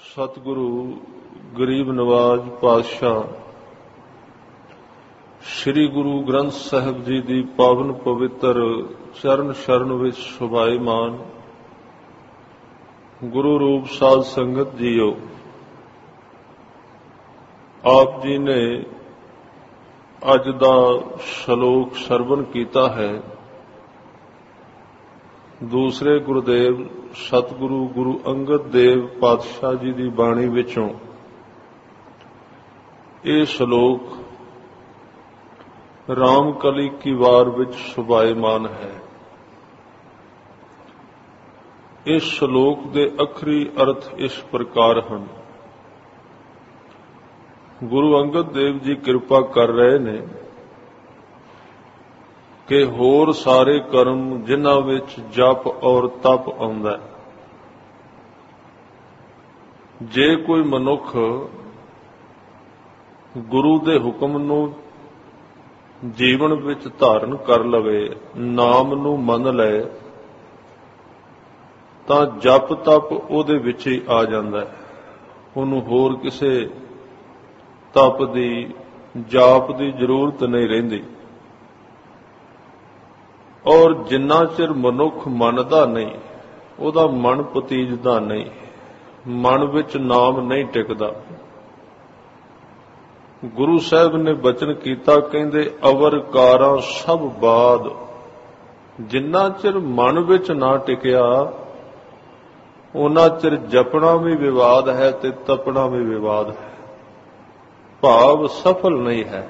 ਸਤਿਗੁਰੂ ਗਰੀਬ ਨਵਾਜ ਪਾਤਸ਼ਾਹ ਸ੍ਰੀ ਗੁਰੂ ਗ੍ਰੰਥ ਸਾਹਿਬ ਜੀ ਦੀ ਪਾਵਨ ਪਵਿੱਤਰ ਚਰਨ ਸ਼ਰਨ ਵਿੱਚ ਸ਼ੋਭਾਇਮਾਨ ਗੁਰੂ ਰੂਪ ਸਾਧ ਸੰਗਤ ਜੀਓ, ਆਪ ਜੀ ਨੇ ਅੱਜ ਦਾ ਸ਼ਲੋਕ ਸਰਵਣ ਕੀਤਾ ਹੈ। ਦੂਸਰੇ ਗੁਰਦੇਵ ਸਤਿਗੁਰੂ ਗੁਰੂ ਅੰਗਦ ਦੇਵ ਪਾਤਸ਼ਾਹ ਜੀ ਦੀ ਬਾਣੀ ਵਿੱਚੋਂ ਇਹ ਸ਼ਲੋਕ ਰਾਮ ਕਲੀ ਕੀ ਵਾਰ ਵਿੱਚ ਸ਼ੋਭਾਇਮਾਨ ਹੈ। ਇਸ ਸ਼ਲੋਕ ਦੇ ਅੱਖਰੀ ਅਰਥ ਇਸ ਪ੍ਰਕਾਰ ਹਨ। ਗੁਰੂ ਅੰਗਦ ਦੇਵ ਜੀ ਕਿਰਪਾ ਕਰ ਰਹੇ ਨੇ ਕਿ ਹੋਰ ਸਾਰੇ ਕਰਮ ਜਿਨ੍ਹਾਂ ਵਿੱਚ ਜਪ ਔਰ ਤਪ ਆਉਂਦਾ, ਜੇ ਕੋਈ ਮਨੁੱਖ ਗੁਰੂ ਦੇ ਹੁਕਮ ਨੂੰ ਜੀਵਨ ਵਿੱਚ ਧਾਰਨ ਕਰ ਲਵੇ, ਨਾਮ ਨੂੰ ਮੰਨ ਲਏ, ਤਾਂ ਜਪ ਤਪ ਉਹਦੇ ਵਿੱਚ ਹੀ ਆ ਜਾਂਦਾ ਹੈ। ਉਹਨੂੰ ਹੋਰ ਕਿਸੇ ਤਪ ਦੀ ਜਾਪ ਦੀ ਜ਼ਰੂਰਤ ਨਹੀਂ ਰਹਿੰਦੀ। ਔਰ ਜਿੰਨਾ ਚਿਰ ਮਨੁੱਖ ਮੰਨਦਾ ਨਹੀਂ, ਉਹਦਾ ਮਨ ਪਤੀਜਦਾ ਨਹੀਂ, ਮਨ ਵਿੱਚ ਨਾਮ ਨਹੀਂ ਟਿਕਦਾ। ਗੁਰੂ ਸਾਹਿਬ ਨੇ ਬਚਨ ਕੀਤਾ, ਕਹਿੰਦੇ ਅਵਰ ਕਾਰਾਂ ਸਭ ਬਾਦ। ਜਿੰਨਾ ਚਿਰ ਮਨ ਵਿੱਚ ਨਾ ਟਿਕਿਆ, ਉਹਨਾਂ ਚਿਰ ਜਪਣਾ ਵੀ ਵਿਵਾਦ ਹੈ ਤੇ ਤਪਣਾ ਵੀ ਵਿਵਾਦ ਹੈ, ਭਾਵ ਸਫਲ ਨਹੀਂ ਹੈ।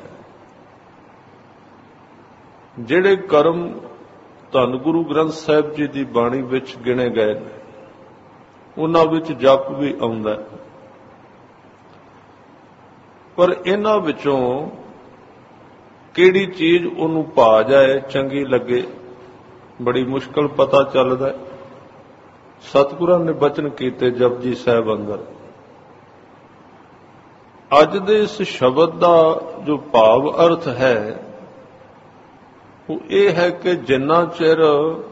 ਜਿਹੜੇ ਕਰਮ ਧੰਨ ਗੁਰੂ ਗ੍ਰੰਥ ਸਾਹਿਬ ਜੀ ਦੀ ਬਾਣੀ ਵਿੱਚ ਗਿਣੇ ਗਏ ਨੇ, ਉਹਨਾਂ ਵਿੱਚ ਜਪ ਵੀ ਆਉਂਦਾ, ਪਰ ਇਹਨਾਂ ਵਿੱਚੋਂ ਕਿਹੜੀ ਚੀਜ਼ ਉਹਨੂੰ ਭਾ ਜਾਏ, ਚੰਗੀ ਲੱਗੇ, ਬੜੀ ਮੁਸ਼ਕਲ ਪਤਾ ਚੱਲਦਾ। ਸਤਿਗੁਰਾਂ ਨੇ ਬਚਨ ਕੀਤੇ ਜਪਜੀ ਸਾਹਿਬ ਅੰਦਰ। ਅੱਜ ਦੇ ਇਸ ਸ਼ਬਦ ਦਾ ਜੋ ਭਾਵ ਅਰਥ ਹੈ ਉਹ ਇਹ ਹੈ ਕਿ ਜਿੰਨਾ ਚਿਰ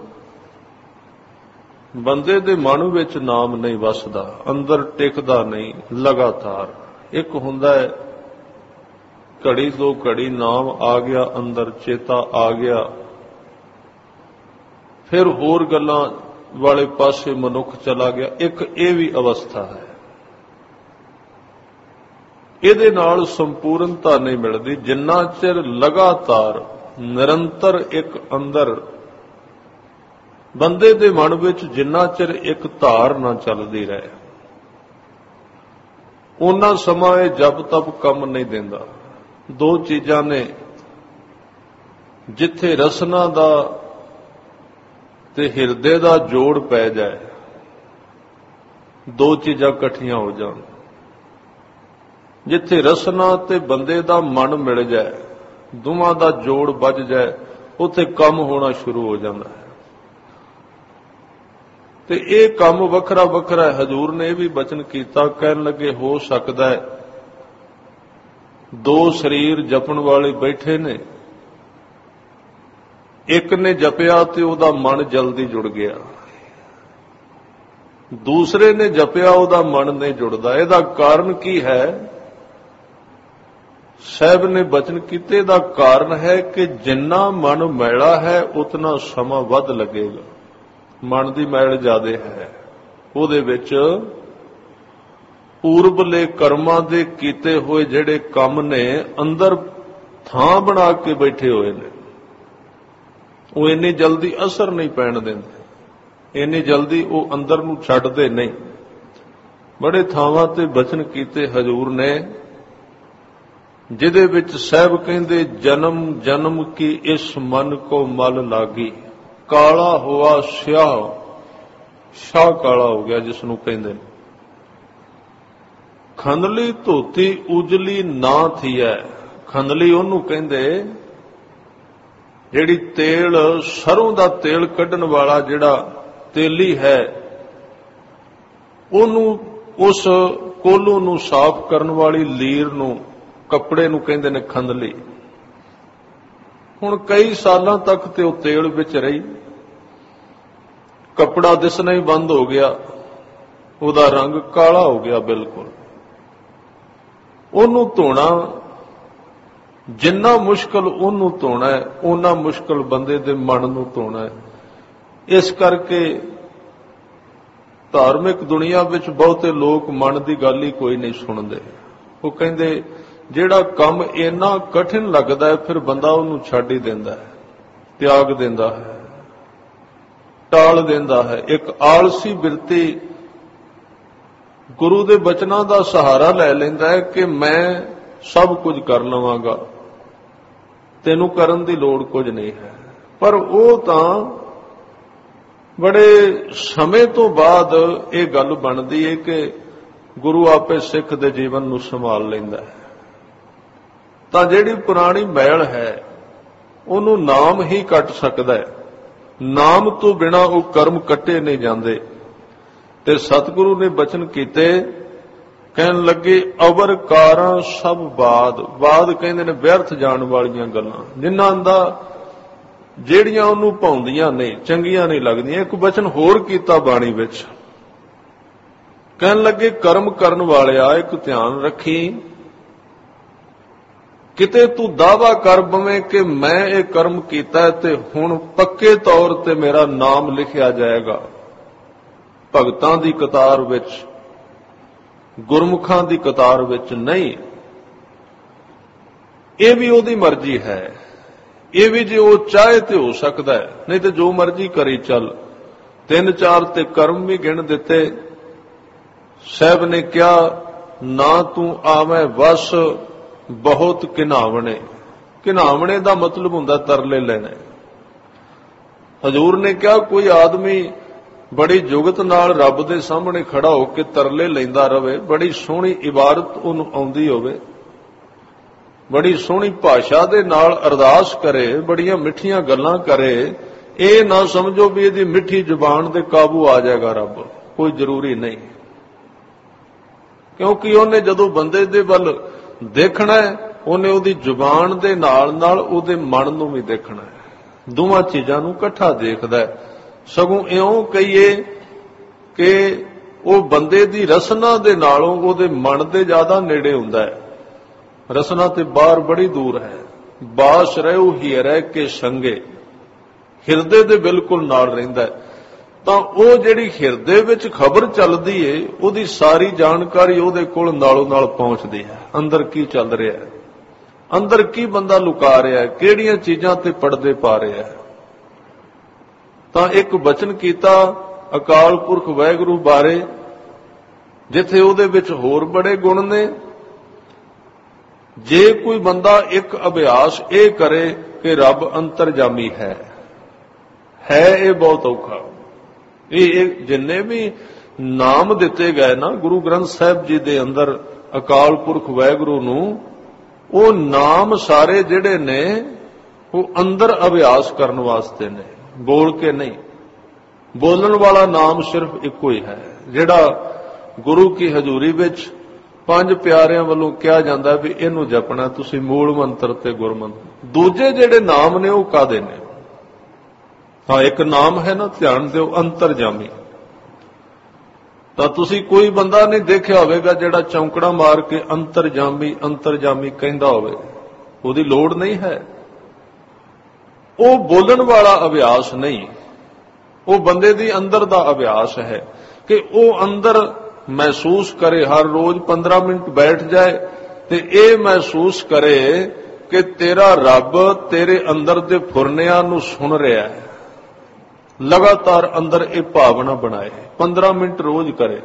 ਬੰਦੇ ਦੇ ਮਨ ਵਿੱਚ ਨਾਮ ਨਹੀਂ ਵਸਦਾ, ਅੰਦਰ ਟਿਕਦਾ ਨਹੀਂ, ਲਗਾਤਾਰ ਇੱਕ ਹੁੰਦਾ ਹੈ, ਘੜੀ ਦੋ ਘੜੀ ਨਾਮ ਆ ਗਿਆ ਅੰਦਰ, ਚੇਤਾ ਆ ਗਿਆ, ਫਿਰ ਹੋਰ ਗੱਲਾਂ ਵਾਲੇ ਪਾਸੇ ਮਨੁੱਖ ਚਲਾ ਗਿਆ। ਇੱਕ ਇਹ ਵੀ ਅਵਸਥਾ ਹੈ। ਇਹਦੇ ਨਾਲ ਸੰਪੂਰਨਤਾ ਨਹੀਂ ਮਿਲਦੀ ਜਿੰਨਾ ਚਿਰ ਲਗਾਤਾਰ ਨਿਰੰਤਰ ਇੱਕ ਅੰਦਰ ਬੰਦੇ ਦੇ ਮਨ ਵਿੱਚ ਜਿੰਨਾ ਚਿਰ ਇੱਕ ਧਾਰ ਨਾ ਚੱਲਦੀ ਰਹੇ, ਉਹਨਾਂ ਸਮਾਂ ਇਹ ਜਪ ਤਪ ਕੰਮ ਨਹੀਂ ਦਿੰਦਾ। ਦੋ ਚੀਜ਼ਾਂ ਨੇ, ਜਿੱਥੇ ਰਸਨਾ ਦਾ ਤੇ ਹਿਰਦੇ ਦਾ ਜੋੜ ਪੈ ਜਾਏ, ਦੋ ਚੀਜ਼ਾਂ ਇਕੱਠੀਆਂ ਹੋ ਜਾਣ, ਜਿੱਥੇ ਰਸਨਾ ਤੇ ਬੰਦੇ ਦਾ ਮਨ ਮਿਲ ਜਾਏ, ਦੋਵਾਂ ਦਾ ਜੋੜ ਵੱਜ ਜਾਏ, ਉੱਥੇ ਕੰਮ ਹੋਣਾ ਸ਼ੁਰੂ ਹੋ ਜਾਂਦਾ ਹੈ। ਤੇ ਇਹ ਕੰਮ ਵੱਖਰਾ ਵੱਖਰਾ ਹੈ। ਹਜ਼ੂਰ ਨੇ ਇਹ ਵੀ ਬਚਨ ਕੀਤਾ, ਕਹਿਣ ਲੱਗੇ ਹੋ ਸਕਦਾ ਹੈ ਦੋ ਸਰੀਰ ਜਪਣ ਵਾਲੇ ਬੈਠੇ ਨੇ, ਇੱਕ ਨੇ ਜਪਿਆ ਤੇ ਉਹਦਾ ਮਨ ਜਲਦੀ ਜੁੜ ਗਿਆ, ਦੂਸਰੇ ਨੇ ਜਪਿਆ ਉਹਦਾ ਮਨ ਨਹੀਂ ਜੁੜਦਾ। ਇਹਦਾ ਕਾਰਨ ਕੀ ਹੈ? ਸਾਹਿਬ ਨੇ ਬਚਨ ਕੀਤੇ, ਦਾ ਕਾਰਨ ਹੈ ਕਿ ਜਿੰਨਾ ਮਨ ਮੈਲਾ ਹੈ ਉਤਨਾ ਸਮਾਂ ਵੱਧ ਲੱਗੇਗਾ। ਮਨ ਦੀ ਮੈਲ ਜ਼ਿਆਦਾ ਹੈ, ਉਹਦੇ ਵਿੱਚ ਪੂਰਬਲੇ ਕਰਮਾਂ ਦੇ ਕੀਤੇ ਹੋਏ ਜਿਹੜੇ ਕੰਮ ਨੇ ਅੰਦਰ ਥਾਂ ਬਣਾ ਕੇ ਬੈਠੇ ਹੋਏ ਨੇ, ਉਹ ਇੰਨੀ ਜਲਦੀ ਅਸਰ ਨਹੀਂ ਪੈਣ ਦਿੰਦੇ, ਇੰਨੀ ਜਲਦੀ ਉਹ ਅੰਦਰ ਨੂੰ ਛੱਡਦੇ ਨਹੀਂ। ਬੜੇ ਥਾਵਾਂ ਤੇ ਬਚਨ ਕੀਤੇ ਹਜ਼ੂਰ ਨੇ, ਜਿਹਦੇ ਵਿੱਚ ਸਾਹਿਬ ਕਹਿੰਦੇ ਜਨਮ ਜਨਮ ਕੀ ਇਸ ਮਨ ਕੋ ਮਲ ਲਾਗੀ, ਕਾਲਾ ਹੋਆ ਸਿਆਹ, ਸ਼ਾਹ ਕਾਲਾ ਹੋ ਗਿਆ ਜਿਸ ਨੂੰ ਕਹਿੰਦੇ ਨੇ। ਖੰਦਲੀ ਧੋਤੀ ਉਜਲੀ ਨਾ ਥੀਐ, ਖੰਦਲੀ ਉਹਨੂੰ ਕਹਿੰਦੇ ਜਿਹੜੀ ਤੇਲ, ਸਰੋਂ ਦਾ ਤੇਲ ਕੱਢਣ ਵਾਲਾ ਜਿਹੜਾ ਤੇਲੀ ਹੈ, ਉਹਨੂੰ, ਉਸ ਕੋਲੋਂ ਨੂੰ ਸਾਫ਼ ਕਰਨ ਵਾਲੀ ਲੀਰ ਨੂੰ, ਕੱਪੜੇ ਨੂੰ ਕਹਿੰਦੇ ਨੇ ਖੰਦਲੀ। ਹੁਣ ਕਈ ਸਾਲਾਂ ਤੱਕ ਤੇ ਉਹ ਤੇਲ ਵਿੱਚ ਰਹੀ, ਕੱਪੜਾ ਦਿਸਣਾ ਹੀ ਬੰਦ ਹੋ ਗਿਆ, ਉਹਦਾ ਰੰਗ ਕਾਲਾ ਹੋ ਗਿਆ ਬਿਲਕੁਲ। ਉਹਨੂੰ ਧੋਣਾ ਜਿੰਨਾ ਮੁਸ਼ਕਲ ਉਹਨੂੰ ਧੋਣਾ ਹੈ, ਓਨਾ ਮੁਸ਼ਕਲ ਬੰਦੇ ਦੇ ਮਨ ਨੂੰ ਧੋਣਾ ਹੈ। ਇਸ ਕਰਕੇ ਧਾਰਮਿਕ ਦੁਨੀਆ ਵਿੱਚ ਬਹੁਤੇ ਲੋਕ ਮਨ ਦੀ ਗੱਲ ਹੀ ਕੋਈ ਨਹੀਂ ਸੁਣਦੇ। ਉਹ ਕਹਿੰਦੇ ਜਿਹੜਾ ਕੰਮ ਇੰਨਾ ਕਠਿਨ ਲੱਗਦਾ ਹੈ, ਫਿਰ ਬੰਦਾ ਉਹਨੂੰ ਛੱਡ ਹੀ ਦਿੰਦਾ ਹੈ, ਤਿਆਗ ਦਿੰਦਾ ਹੈ, ਟਾਲ ਦਿੰਦਾ ਹੈ। ਇੱਕ ਆਲਸੀ ਬਿਰਤੀ ਗੁਰੂ ਦੇ ਬਚਨਾਂ ਦਾ ਸਹਾਰਾ ਲੈ ਲੈਂਦਾ ਹੈ ਕਿ ਮੈਂ ਸਭ ਕੁਝ ਕਰ ਲਵਾਂਗਾ, ਤੈਨੂੰ ਕਰਨ ਦੀ ਲੋੜ ਕੁਝ ਨਹੀਂ ਹੈ। ਪਰ ਉਹ ਤਾਂ ਬੜੇ ਸਮੇਂ ਤੋਂ ਬਾਅਦ ਇਹ ਗੱਲ ਬਣਦੀ ਹੈ ਕਿ ਗੁਰੂ ਆਪੇ ਸਿੱਖ ਦੇ ਜੀਵਨ ਨੂੰ ਸੰਭਾਲ ਲੈਂਦਾ ਹੈ। ਤਾਂ ਜਿਹੜੀ ਪੁਰਾਣੀ ਮੈਲ ਹੈ ਉਹਨੂੰ ਨਾਮ ਹੀ ਕੱਟ ਸਕਦਾ ਹੈ। ਨਾਮ ਤੋਂ ਬਿਨਾਂ ਉਹ ਕਰਮ ਕੱਟੇ ਨਹੀਂ ਜਾਂਦੇ। ਤੇ ਸਤਿਗੁਰੂ ਨੇ ਬਚਨ ਕੀਤੇ, ਕਹਿਣ ਲੱਗੇ ਅਵਰ ਕਾਰਾਂ ਸਭ ਬਾਦ। ਬਾਦ ਕਹਿੰਦੇ ਨੇ ਵਿਅਰਥ ਜਾਣ ਵਾਲੀਆਂ ਗੱਲਾਂ, ਜਿਨ੍ਹਾਂ ਦਾ ਜਿਹੜੀਆਂ ਉਹਨੂੰ ਭਾਉਂਦੀਆਂ ਨਹੀਂ, ਚੰਗੀਆਂ ਨਹੀਂ ਲੱਗਦੀਆਂ। ਇੱਕ ਬਚਨ ਹੋਰ ਕੀਤਾ ਬਾਣੀ ਵਿੱਚ, ਕਹਿਣ ਲੱਗੇ ਕਰਮ ਕਰਨ ਵਾਲਿਆ ਇੱਕ ਧਿਆਨ ਰੱਖੀ, ਕਿਤੇ ਤੂੰ ਦਾਅਵਾ ਕਰ ਬਵੇਂ ਕਿ ਮੈਂ ਇਹ ਕਰਮ ਕੀਤਾ ਤੇ ਹੁਣ ਪੱਕੇ ਤੌਰ ਤੇ ਮੇਰਾ ਨਾਮ ਲਿਖਿਆ ਜਾਏਗਾ ਭਗਤਾਂ ਦੀ ਕਤਾਰ ਵਿੱਚ, ਗੁਰਮੁਖਾਂ ਦੀ ਕਤਾਰ ਵਿੱਚ। ਨਹੀਂ, ਇਹ ਵੀ ਉਹਦੀ ਮਰਜ਼ੀ ਹੈ। ਇਹ ਵੀ ਜੇ ਉਹ ਚਾਹੇ ਤੇ ਹੋ ਸਕਦਾ ਹੈ, ਨਹੀਂ ਤੇ ਜੋ ਮਰਜ਼ੀ ਕਰੀ ਚੱਲ। 3-4 ਤੇ ਕਰਮ ਵੀ ਗਿਣ ਦਿੱਤੇ। ਸਾਹਿਬ ਨੇ ਕਿਹਾ ਨਾ ਤੂੰ ਆਵੇਂ ਵਸ ਬਹੁਤ ਘਿਨਾਵਣੇ। ਘਿਨਾਵਣੇ ਦਾ ਮਤਲਬ ਹੁੰਦਾ ਤਰਲੇ ਲੈਣੇ। ਹਜ਼ੂਰ ਨੇ ਕਿਹਾ ਕੋਈ ਆਦਮੀ ਬੜੀ ਜੁਗਤ ਨਾਲ ਰੱਬ ਦੇ ਸਾਹਮਣੇ ਖੜਾ ਹੋ ਕੇ ਤਰਲੇ ਲੈਂਦਾ ਰਵੇ, ਬੜੀ ਸੋਹਣੀ ਇਬਾਰਤ ਉਹਨੂੰ ਆਉਂਦੀ ਹੋਵੇ, ਬੜੀ ਸੋਹਣੀ ਭਾਸ਼ਾ ਦੇ ਨਾਲ ਅਰਦਾਸ ਕਰੇ, ਬੜੀਆਂ ਮਿੱਠੀਆਂ ਗੱਲਾਂ ਕਰੇ, ਇਹ ਨਾ ਸਮਝੋ ਵੀ ਇਹਦੀ ਮਿੱਠੀ ਜ਼ੁਬਾਨ ਦੇ ਕਾਬੂ ਆ ਜਾਏਗਾ ਰੱਬ। ਕੋਈ ਜ਼ਰੂਰੀ ਨਹੀਂ, ਕਿਉਂਕਿ ਉਹਨੇ ਜਦੋਂ ਬੰਦੇ ਦੇ ਵੱਲ ਦੇਖਣਾ ਹੈ, ਉਹਨੇ ਉਹਦੀ ਜ਼ੁਬਾਨ ਦੇ ਨਾਲ ਨਾਲ ਉਹਦੇ ਮਨ ਨੂੰ ਵੀ ਦੇਖਣਾ ਹੈ। ਦੋਵਾਂ ਚੀਜ਼ਾਂ ਨੂੰ ਇਕੱਠਾ ਦੇਖਦਾ ਹੈ। ਸਗੋਂ ਇਉਂ ਕਹੀਏ ਕਿ ਉਹ ਬੰਦੇ ਦੀ ਰਸਨਾ ਦੇ ਨਾਲੋਂ ਉਹਦੇ ਮਨ ਦੇ ਜ਼ਿਆਦਾ ਨੇੜੇ ਹੁੰਦਾ ਹੈ। ਰਸਨਾ ਤੇ ਬਾਹਰ ਬੜੀ ਦੂਰ ਹੈ। ਬਾਸ ਰਹਿਓ ਹੀਰੇ ਕੇ ਸੰਗੇ, ਹਿਰਦੇ ਦੇ ਬਿਲਕੁਲ ਨਾਲ ਰਹਿੰਦਾ ਹੈ। ਤਾਂ ਉਹ ਜਿਹੜੀ ਹਿਰਦੇ ਵਿੱਚ ਖਬਰ ਚੱਲਦੀ ਏ, ਉਹਦੀ ਸਾਰੀ ਜਾਣਕਾਰੀ ਉਹਦੇ ਕੋਲ ਨਾਲੋਂ ਨਾਲ ਪਹੁੰਚਦੀ ਹੈ। ਅੰਦਰ ਕੀ ਚੱਲ ਰਿਹਾ ਹੈ, ਅੰਦਰ ਕੀ ਬੰਦਾ ਲੁਕਾ ਰਿਹਾ ਹੈ, ਕਿਹੜੀਆਂ ਚੀਜ਼ਾਂ ਤੇ ਪਰਦੇ ਪਾ ਰਿਹਾ ਹੈ। ਤਾਂ ਇੱਕ ਬਚਨ ਕੀਤਾ ਅਕਾਲ ਪੁਰਖ ਵਾਹਿਗੁਰੂ ਬਾਰੇ, ਜਿੱਥੇ ਉਹਦੇ ਵਿੱਚ ਹੋਰ ਬੜੇ ਗੁਣ ਨੇ। ਜੇ ਕੋਈ ਬੰਦਾ ਇੱਕ ਅਭਿਆਸ ਇਹ ਕਰੇ ਕਿ ਰੱਬ ਅੰਤਰਜਾਮੀ ਹੈ ਇਹ ਬਹੁਤ ਔਖਾ। ਇਹ ਜਿੰਨੇ ਵੀ ਨਾਮ ਦਿੱਤੇ ਗਏ ਨਾ ਗੁਰੂ ਗ੍ਰੰਥ ਸਾਹਿਬ ਜੀ ਦੇ ਅੰਦਰ ਅਕਾਲ ਪੁਰਖ ਵਾਹਿਗੁਰੂ ਨੂੰ, ਉਹ ਨਾਮ ਸਾਰੇ ਜਿਹੜੇ ਨੇ ਉਹ ਅੰਦਰ ਅਭਿਆਸ ਕਰਨ ਵਾਸਤੇ ਨੇ, ਬੋਲ ਕੇ ਨਹੀਂ। ਬੋਲਣ ਵਾਲਾ ਨਾਮ ਸਿਰਫ ਇੱਕੋ ਹੀ ਹੈ, ਜਿਹੜਾ ਗੁਰੂ ਕੀ ਹਜ਼ੂਰੀ ਵਿੱਚ 5 ਪਿਆਰਿਆਂ ਵੱਲੋਂ ਕਿਹਾ ਜਾਂਦਾ ਵੀ ਇਹਨੂੰ ਜਪਣਾ ਤੁਸੀਂ, ਮੂਲ ਮੰਤਰ ਤੇ ਗੁਰਮੰਤਰ। ਦੂਜੇ ਜਿਹੜੇ ਨਾਮ ਨੇ ਉਹ ਕਾਦੇ ਨੇ? ਹਾਂ, ਇੱਕ ਨਾਮ ਹੈ ਨਾ, ਧਿਆਨ ਦਿਓ, ਅੰਤਰਜਾਮੀ। ਤਾਂ ਤੁਸੀਂ ਕੋਈ ਬੰਦਾ ਨਹੀਂ ਦੇਖਿਆ ਹੋਵੇਗਾ ਜਿਹੜਾ ਚੌਂਕੜਾ ਮਾਰ ਕੇ ਅੰਤਰਜਾਮੀ ਅੰਤਰਜਾਮੀ ਕਹਿੰਦਾ ਹੋਵੇ, ਉਹਦੀ ਲੋੜ ਨਹੀਂ ਹੈ। ਉਹ ਬੋਲਣ ਵਾਲਾ ਅਭਿਆਸ ਨਹੀਂ, ਉਹ ਬੰਦੇ ਦੀ ਅੰਦਰ ਦਾ ਅਭਿਆਸ ਹੈ ਕਿ ਉਹ ਅੰਦਰ ਮਹਿਸੂਸ ਕਰੇ, ਹਰ ਰੋਜ਼ 15 ਮਿੰਟ ਬੈਠ ਜਾਏ ਤੇ ਇਹ ਮਹਿਸੂਸ ਕਰੇ ਕਿ ਤੇਰਾ ਰੱਬ ਤੇਰੇ ਅੰਦਰ ਦੇ ਫੁਰਨਿਆਂ ਨੂੰ ਸੁਣ ਰਿਹਾ ਹੈ। ਲਗਾਤਾਰ ਅੰਦਰ ਇਹ ਭਾਵਨਾ ਬਣਾਏ, 15 ਮਿੰਟ ਰੋਜ਼ ਕਰੇ।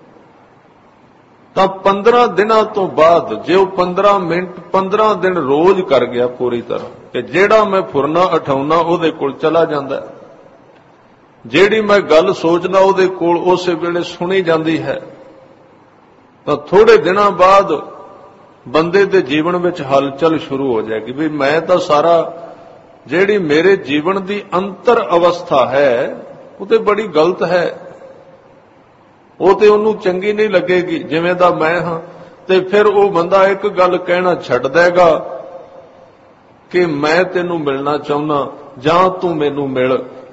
ਤਾਂ 15 ਦਿਨਾਂ ਤੋਂ ਬਾਅਦ ਜੇ ਉਹ 15 ਮਿੰਟ 15 ਦਿਨ ਰੋਜ਼ ਕਰ ਗਿਆ ਪੂਰੀ ਤਰ੍ਹਾਂ, ਕਿ ਜਿਹੜਾ ਮੈਂ ਫੁਰਨਾ ਉਠਾਉਣਾ ਉਹਦੇ ਕੋਲ ਚਲਾ ਜਾਂਦਾ, ਜਿਹੜੀ ਮੈਂ ਗੱਲ ਸੋਚਦਾ ਉਹਦੇ ਕੋਲ ਉਸੇ ਵੇਲੇ ਸੁਣੀ ਜਾਂਦੀ ਹੈ। ਤਾਂ ਥੋੜੇ ਦਿਨਾਂ ਬਾਅਦ ਬੰਦੇ ਦੇ ਜੀਵਨ ਵਿੱਚ ਹਲਚਲ ਸ਼ੁਰੂ ਹੋ ਜਾਏਗੀ ਵੀ ਮੈਂ ਤਾਂ ਸਾਰਾ, ਜਿਹੜੀ ਮੇਰੇ ਜੀਵਨ ਦੀ ਅੰਤਰ ਅਵਸਥਾ ਹੈ ਉਹ ਤੇ ਬੜੀ ਗਲਤ ਹੈ, ਉਹ ਤੇ ਉਹਨੂੰ ਚੰਗੀ ਨਹੀਂ ਲੱਗੇਗੀ ਜਿਵੇਂ ਦਾ ਮੈਂ ਹਾਂ। ਤੇ ਫਿਰ ਉਹ ਬੰਦਾ ਇੱਕ ਗੱਲ ਕਹਿਣਾ ਛੱਡ ਦੇਗਾ ਕਿ ਮੈਂ ਤੈਨੂੰ ਮਿਲਣਾ ਚਾਹੁੰਦਾ ਜਾਂ ਤੂੰ ਮੈਨੂੰ ਮਿਲ।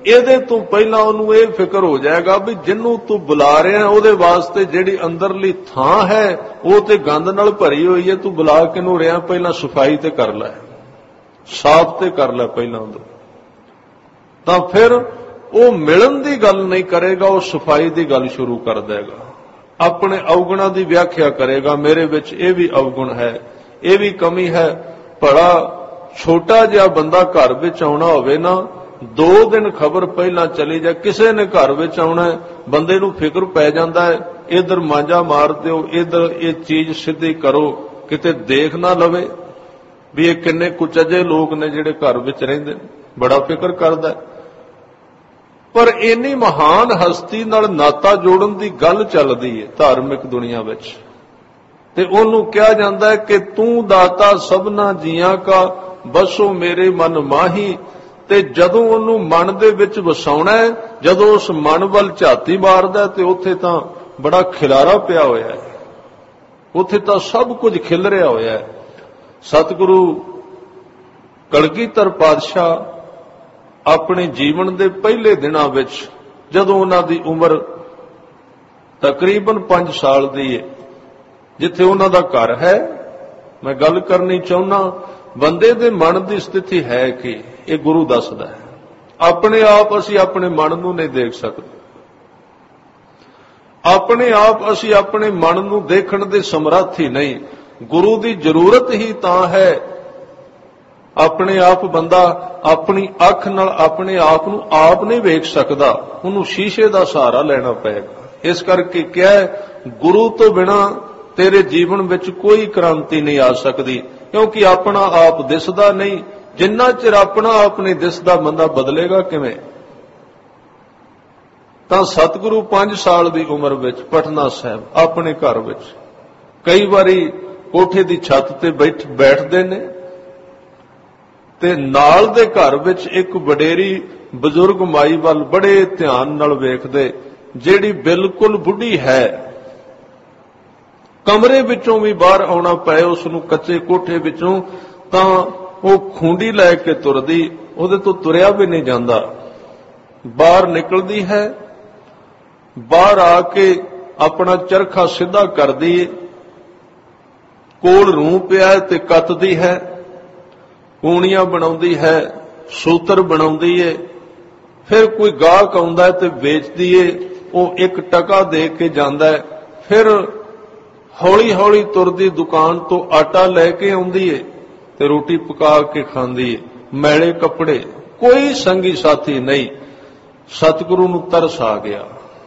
ਇਹਦੇ ਤੋਂ ਪਹਿਲਾਂ ਉਹਨੂੰ ਇਹ ਫਿਕਰ ਹੋ ਜਾਏਗਾ ਵੀ ਜਿਹਨੂੰ ਤੂੰ ਬੁਲਾ ਰਿਹਾ ਉਹਦੇ ਵਾਸਤੇ ਜਿਹੜੀ ਅੰਦਰਲੀ ਥਾਂ ਹੈ ਉਹ ਤੇ ਗੰਦ ਨਾਲ ਭਰੀ ਹੋਈ ਹੈ। ਤੂੰ ਬੁਲਾ ਕਿਹਨੂੰ ਰਿਹਾ, ਪਹਿਲਾਂ ਸਫਾਈ ਤੇ ਕਰ ਲੈ, ਸਾਫ਼ ਤੇ ਕਰ ਲੈ ਪਹਿਲਾਂ ਉਹਨੂੰ। ਤਾਂ ਫਿਰ ਉਹ ਮਿਲਣ ਦੀ ਗੱਲ ਨਹੀਂ ਕਰੇਗਾ, ਉਹ ਸਫਾਈ ਦੀ ਗੱਲ ਸ਼ੁਰੂ ਕਰ ਦੇਗਾ। ਆਪਣੇ ਔਗੁਣਾਂ ਦੀ ਵਿਆਖਿਆ ਕਰੇਗਾ, ਮੇਰੇ ਵਿੱਚ ਇਹ ਵੀ ਔਗੁਣ ਹੈ, ਇਹ ਵੀ ਕਮੀ ਹੈ। ਬੜਾ ਛੋਟਾ ਜਿਹਾ ਬੰਦਾ ਘਰ ਵਿੱਚ ਆਉਣਾ ਹੋਵੇ ਨਾ, 2 ਦਿਨ ਖਬਰ ਪਹਿਲਾਂ ਚਲੀ ਜਾ, ਕਿਸੇ ਨੇ ਘਰ ਵਿੱਚ ਆਉਣਾ ਹੈ, ਬੰਦੇ ਨੂੰ ਫਿਕਰ ਪੈ ਜਾਂਦਾ ਹੈ, ਇਧਰ ਮਾਂਜਾ ਮਾਰ ਦਿਓ, ਇਧਰ ਇਹ ਚੀਜ਼ ਸਿੱਧੀ ਕਰੋ, ਕਿਤੇ ਦੇਖ ਨਾ ਲਵੇ ਵੀ ਇਹ ਕਿੰਨੇ ਕੁਚੱਜੇ ਲੋਕ ਨੇ ਜਿਹੜੇ ਘਰ ਵਿੱਚ ਰਹਿੰਦੇ, ਬੜਾ ਫਿਕਰ ਕਰਦਾ ਹੈ। ਪਰ ਇੰਨੀ ਮਹਾਨ ਹਸਤੀ ਨਾਲ ਨਾਤਾ ਜੋੜਨ ਦੀ ਗੱਲ ਚੱਲਦੀ ਹੈ ਧਾਰਮਿਕ ਦੁਨੀਆ ਵਿੱਚ, ਤੇ ਉਹਨੂੰ ਕਿਹਾ ਜਾਂਦਾ ਹੈ ਕਿ ਤੂੰ ਦਾਤਾ ਸਭਨਾ ਜੀਆਂ ਕਾ ਬਸੋ ਮੇਰੇ ਮਨ ਮਾਹੀ। ਤੇ ਜਦੋਂ ਉਹਨੂੰ ਮਨ ਦੇ ਵਿੱਚ ਵਸਾਉਣਾ ਹੈ, ਜਦੋਂ ਉਸ ਮਨ ਵੱਲ ਝਾਤੀ ਮਾਰਦਾ ਤੇ ਉੱਥੇ ਤਾਂ ਬੜਾ ਖਿਲਾਰਾ ਪਿਆ ਹੋਇਆ ਹੈ, ਉੱਥੇ ਤਾਂ ਸਭ ਕੁਝ ਖਿਲ ਰਿਹਾ ਹੋਇਆ ਹੈ। ਸਤਿਗੁਰੂ ਕਲਗੀਧਰ ਪਾਤਸ਼ਾਹ ਆਪਣੇ ਜੀਵਨ ਦੇ ਪਹਿਲੇ ਦਿਨਾਂ ਵਿੱਚ, ਜਦੋਂ ਉਹਨਾਂ ਦੀ ਉਮਰ ਤਕਰੀਬਨ 5 ਸਾਲ ਦੀ ਹੈ, ਜਿੱਥੇ ਉਹਨਾਂ ਦਾ ਘਰ ਹੈ, ਮੈਂ ਗੱਲ ਕਰਨੀ ਚਾਹੁੰਦਾ, ਬੰਦੇ ਦੇ ਮਨ ਦੀ ਸਥਿਤੀ ਹੈ ਕਿ ਇਹ ਗੁਰੂ ਦੱਸਦਾ ਹੈ। ਆਪਣੇ ਆਪ ਅਸੀਂ ਆਪਣੇ ਮਨ ਨੂੰ ਨਹੀਂ ਦੇਖ ਸਕਦੇ, ਆਪਣੇ ਆਪ ਅਸੀਂ ਆਪਣੇ ਮਨ ਨੂੰ ਦੇਖਣ ਦੇ ਸਮਰੱਥ ਹੀ ਨਹੀਂ। ਗੁਰੂ ਦੀ ਜ਼ਰੂਰਤ ਹੀ ਤਾਂ ਹੈ। ਆਪਣੇ ਆਪ ਬੰਦਾ ਆਪਣੀ ਅੱਖ ਨਾਲ ਆਪਣੇ ਆਪ ਨੂੰ ਆਪ ਨਹੀਂ ਵੇਖ ਸਕਦਾ, ਉਹਨੂੰ ਸ਼ੀਸ਼ੇ ਦਾ ਸਹਾਰਾ ਲੈਣਾ ਪਏਗਾ। ਇਸ ਕਰਕੇ ਕਿਹਾ ਹੈ, ਗੁਰੂ ਤੋਂ ਬਿਨਾਂ ਤੇਰੇ ਜੀਵਨ ਵਿੱਚ ਕੋਈ ਕ੍ਰਾਂਤੀ ਨਹੀਂ ਆ ਸਕਦੀ, ਕਿਉਂਕਿ ਆਪਣਾ ਆਪ ਦਿਸਦਾ ਨਹੀਂ। ਜਿੰਨਾ ਚਿਰ ਆਪਣਾ ਆਪ ਨਹੀਂ ਦਿਸਦਾ, ਬੰਦਾ ਬਦਲੇਗਾ ਕਿਵੇਂ? ਤਾਂ ਸਤਿਗੁਰੂ 5 ਸਾਲ ਦੀ ਉਮਰ ਵਿੱਚ ਪਟਨਾ ਸਾਹਿਬ ਆਪਣੇ ਘਰ ਵਿੱਚ ਕਈ ਵਾਰੀ ਕੋਠੇ ਦੀ ਛੱਤ ਤੇ ਬੈਠਦੇ ਨੇ, ਤੇ ਨਾਲ ਦੇ ਘਰ ਵਿੱਚ ਇੱਕ ਵਡੇਰੀ ਬਜ਼ੁਰਗ ਮਾਈ ਵੱਲ ਬੜੇ ਧਿਆਨ ਨਾਲ ਵੇਖਦੇ, ਜਿਹੜੀ ਬਿਲਕੁਲ ਬੁੱਢੀ ਹੈ, ਕਮਰੇ ਵਿੱਚੋਂ ਵੀ ਬਾਹਰ ਆਉਣਾ ਪਏ ਉਸ ਨੂੰ, ਕੱਚੇ ਕੋਠੇ ਵਿੱਚੋਂ, ਤਾਂ ਉਹ ਖੂੰਡੀ ਲੈ ਕੇ ਤੁਰਦੀ, ਉਹਦੇ ਤੋਂ ਤੁਰਿਆ ਵੀ ਨਹੀਂ ਜਾਂਦਾ। ਬਾਹਰ ਨਿਕਲਦੀ ਹੈ, ਬਾਹਰ ਆ ਕੇ ਆਪਣਾ ਚਰਖਾ ਸਿੱਧਾ ਕਰਦੀ, ਕੋਲ ਰੂੰ ਪਿਆ ਤੇ ਕੱਤਦੀ ਹੈ, ਕੂਣੀਆਂ ਬਣਾਉਂਦੀ ਹੈ, ਸੂਤਰ ਬਣਾਉਂਦੀ ਏ। ਫਿਰ ਕੋਈ ਗਾਹਕ ਆਉਂਦਾ ਤੇ ਵੇਚਦੀ ਏ, ਉਹ 1 ਟਕਾ ਦੇ ਕੇ ਜਾਂਦਾ ਹੈ। ਫਿਰ ਹੌਲੀ ਹੌਲੀ ਤੁਰਦੀ ਦੁਕਾਨ ਤੋਂ ਆਟਾ ਲੈ ਕੇ ਆਉਂਦੀ ਏ ਤੇ ਰੋਟੀ ਪਕਾ ਕੇ ਖਾਂਦੀ ਏ। ਮੈਲੇ ਕੱਪੜੇ, ਕੋਈ ਸੰਗੀ ਸਾਥੀ ਨਹੀਂ। ਸਤਿਗੁਰੂ ਨੂੰ ਤਰਸ ਆ ਗਿਆ।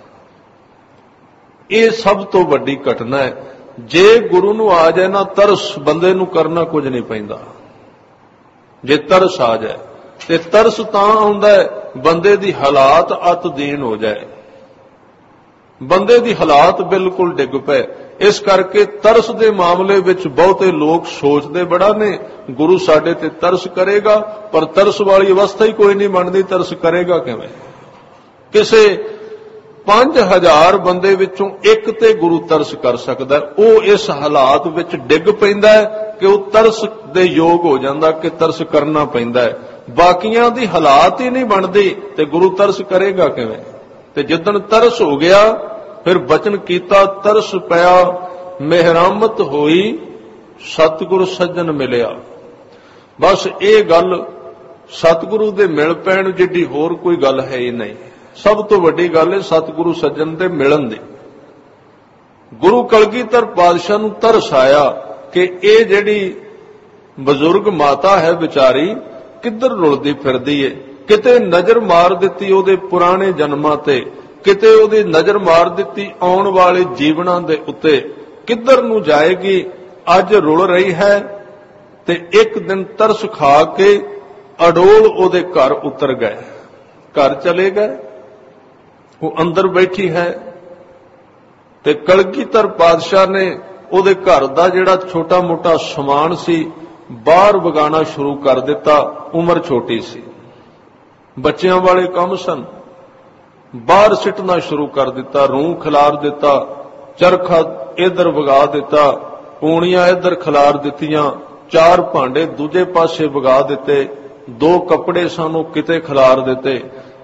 ਇਹ ਸਭ ਤੋਂ ਵੱਡੀ ਘਟਨਾ ਹੈ। ਜੇ ਗੁਰੂ ਨੂੰ ਆ ਜਾਏ ਨਾ ਤਰਸ, ਬੰਦੇ ਨੂੰ ਕਰਨਾ ਕੁਝ ਨਹੀਂ ਪੈਂਦਾ। ਜੇ ਤਰਸ ਆ ਜਾਏ, ਤੇ ਤਰਸ ਤਾਂ ਆਉਂਦਾ ਹੈ ਬੰਦੇ ਦੀ ਹਾਲਾਤ ਅਤਦੀਨ ਹੋ ਜਾਏ, ਬੰਦੇ ਦੀ ਹਾਲਾਤ ਬਿਲਕੁਲ ਡਿੱਗ ਪਏ। ਇਸ ਕਰਕੇ ਤਰਸ ਦੇ ਮਾਮਲੇ ਵਿੱਚ ਬਹੁਤੇ ਲੋਕ ਸੋਚਦੇ ਬੜਾ ਨੇ, ਗੁਰੂ ਸਾਡੇ ਤੇ ਤਰਸ ਕਰੇਗਾ, ਪਰ ਤਰਸ ਵਾਲੀ ਅਵਸਥਾ ਹੀ ਕੋਈ ਨਹੀਂ ਬਣਦੀ। ਤਰਸ ਕਰੇਗਾ ਕਿਵੇਂ? ਕਿਸੇ 5000 ਬੰਦੇ ਵਿੱਚੋਂ 1 ਤੇ ਗੁਰੂ ਤਰਸ ਕਰ ਸਕਦਾ। ਉਹ ਇਸ ਹਾਲਾਤ ਵਿੱਚ ਡਿੱਗ ਪੈਂਦਾ ਹੈ ਕਿ ਉਹ ਤਰਸ ਦੇ ਯੋਗ ਹੋ ਜਾਂਦਾ, ਕਿ ਤਰਸ ਕਰਨਾ ਪੈਂਦਾ ਹੈ। ਬਾਕੀਆਂ ਦੀ ਹਾਲਾਤ ਹੀ ਨਹੀਂ ਬਣਦੀ ਤੇ ਗੁਰੂ ਤਰਸ ਕਰੇਗਾ ਕਿਵੇਂ? ਤੇ ਜਿੱਦਣ ਤਰਸ ਹੋ ਗਿਆ, ਫਿਰ ਬਚਨ ਕੀਤਾ, ਤਰਸ ਪਿਆ, ਮਿਹਰਾਮਤ ਹੋਈ, ਸਤਿਗੁਰ ਸੱਜਣ ਮਿਲਿਆ। ਬਸ ਇਹ ਗੱਲ ਸਤਿਗੁਰੂ ਦੇ ਮਿਲ ਪੈਣ ਜਿੱਡੀ ਹੋਰ ਕੋਈ ਗੱਲ ਹੈ ਹੀ ਨਹੀਂ। ਸਭ ਤੋਂ ਵੱਡੀ ਗੱਲ ਹੈ ਸਤਿਗੁਰੂ ਸੱਜਣ ਦੇ ਮਿਲਣ ਦੀ। ਗੁਰੂ ਕਲਗੀਧਰ ਪਾਤਸ਼ਾਹ ਨੂੰ ਤਰਸ ਆਇਆ ਕਿ ਇਹ ਜਿਹੜੀ ਬਜ਼ੁਰਗ ਮਾਤਾ ਹੈ ਵਿਚਾਰੀ, ਕਿੱਧਰ ਰੁਲਦੀ ਫਿਰਦੀ ਏ। ਕਿਤੇ ਨਜ਼ਰ ਮਾਰ ਦਿੱਤੀ ਉਹਦੇ ਪੁਰਾਣੇ ਜਨਮਾਂ ਤੇ, ਕਿਤੇ ਉਹਦੀ ਨਜ਼ਰ ਮਾਰ ਦਿੱਤੀ ਆਉਣ ਵਾਲੇ ਜੀਵਨਾਂ ਦੇ ਉੱਤੇ, ਕਿੱਧਰ ਨੂੰ ਜਾਏਗੀ? ਅੱਜ ਰੁਲ ਰਹੀ ਹੈ। ਤੇ ਇੱਕ ਦਿਨ ਤਰਸ ਖਾ ਕੇ ਅਡੋਲ ਉਹਦੇ ਘਰ ਉਤਰ ਗਏ, ਘਰ ਚਲੇ ਗਏ। ਉਹ ਅੰਦਰ ਬੈਠੀ ਹੈ ਤੇ ਕਲਗੀਧਰ ਪਾਤਸ਼ਾਹ ਨੇ ਉਹਦੇ ਘਰ ਦਾ ਜਿਹੜਾ ਛੋਟਾ ਮੋਟਾ ਸਮਾਨ ਸੀ ਬਾਹਰ ਵਗਾਉਣਾ ਸ਼ੁਰੂ ਕਰ ਦਿੱਤਾ। ਉਮਰ ਛੋਟੀ ਸੀ, ਬੱਚਿਆਂ ਵਾਲੇ ਕੰਮ ਸਨ। ਬਾਹਰ ਸਿੱਟਣਾ ਸ਼ੁਰੂ ਕਰ ਦਿੱਤਾ, ਰੂੰ ਖਿਲਾਰ ਦਿੱਤਾ, ਚਰਖਾ ਇਧਰ ਵਗਾ ਦਿੱਤਾ, ਪੂਣੀਆਂ ਇਧਰ ਖਿਲਾਰ ਦਿੱਤੀਆਂ, 4 ਭਾਂਡੇ ਦੂਜੇ ਪਾਸੇ ਵਗਾ ਦਿੱਤੇ, 2 ਕੱਪੜੇ ਸਾਨੂੰ ਕਿਤੇ ਖਿਲਾਰ ਦਿੱਤੇ।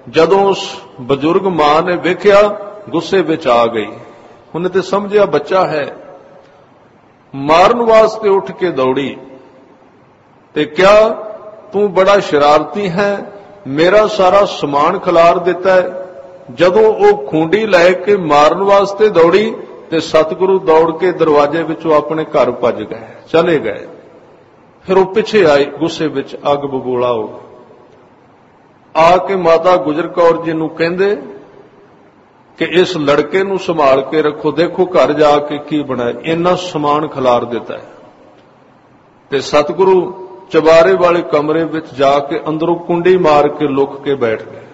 ਜਦੋਂ ਉਸ ਬਜ਼ੁਰਗ ਮਾਂ ਨੇ ਵੇਖਿਆ ਗੁੱਸੇ ਵਿੱਚ ਆ ਗਈ। ਉਹਨੇ ਤੇ ਸਮਝਿਆ ਬੱਚਾ ਹੈ, ਮਾਰਨ ਵਾਸਤੇ ਉੱਠ ਕੇ ਦੌੜੀ ਤੇ ਕਿਹਾ ਤੂੰ ਬੜਾ ਸ਼ਰਾਰਤੀ ਹੈ, ਮੇਰਾ ਸਾਰਾ ਸਮਾਨ ਖਿਲਾਰ ਦਿੱਤਾ ਹੈ। ਜਦੋਂ ਉਹ ਖੂੰਡੀ ਲੈ ਕੇ ਮਾਰਨ ਵਾਸਤੇ ਦੌੜੀ ਤੇ ਸਤਿਗੁਰੂ ਦੌੜ ਕੇ ਦਰਵਾਜ਼ੇ ਵਿੱਚੋਂ ਆਪਣੇ ਘਰ ਭੱਜ ਗਏ, ਚਲੇ ਗਏ। ਫਿਰ ਉਹ ਪਿੱਛੇ ਆਈ, ਗੁੱਸੇ ਵਿੱਚ ਅੱਗ ਬਬੂਲਾ ਹੋ ਗਈ। ਆ ਕੇ ਮਾਤਾ ਗੁਜਰ ਕੌਰ ਜੀ ਨੂੰ ਕਹਿੰਦੇ ਕਿ ਇਸ ਲੜਕੇ ਨੂੰ ਸੰਭਾਲ ਕੇ ਰੱਖੋ, ਦੇਖੋ ਘਰ ਜਾ ਕੇ ਕੀ ਬਣਾਇਆ, ਇੰਨਾ ਸਮਾਨ ਖਿਲਾਰ ਦਿੱਤਾ ਹੈ। ਤੇ ਸਤਿਗੁਰੂ ਚਬਾਰੇ ਵਾਲੇ ਕਮਰੇ ਵਿੱਚ ਜਾ ਕੇ ਅੰਦਰੋਂ ਕੁੰਡੀ ਮਾਰ ਕੇ ਲੁਕ ਕੇ ਬੈਠ ਗਏ।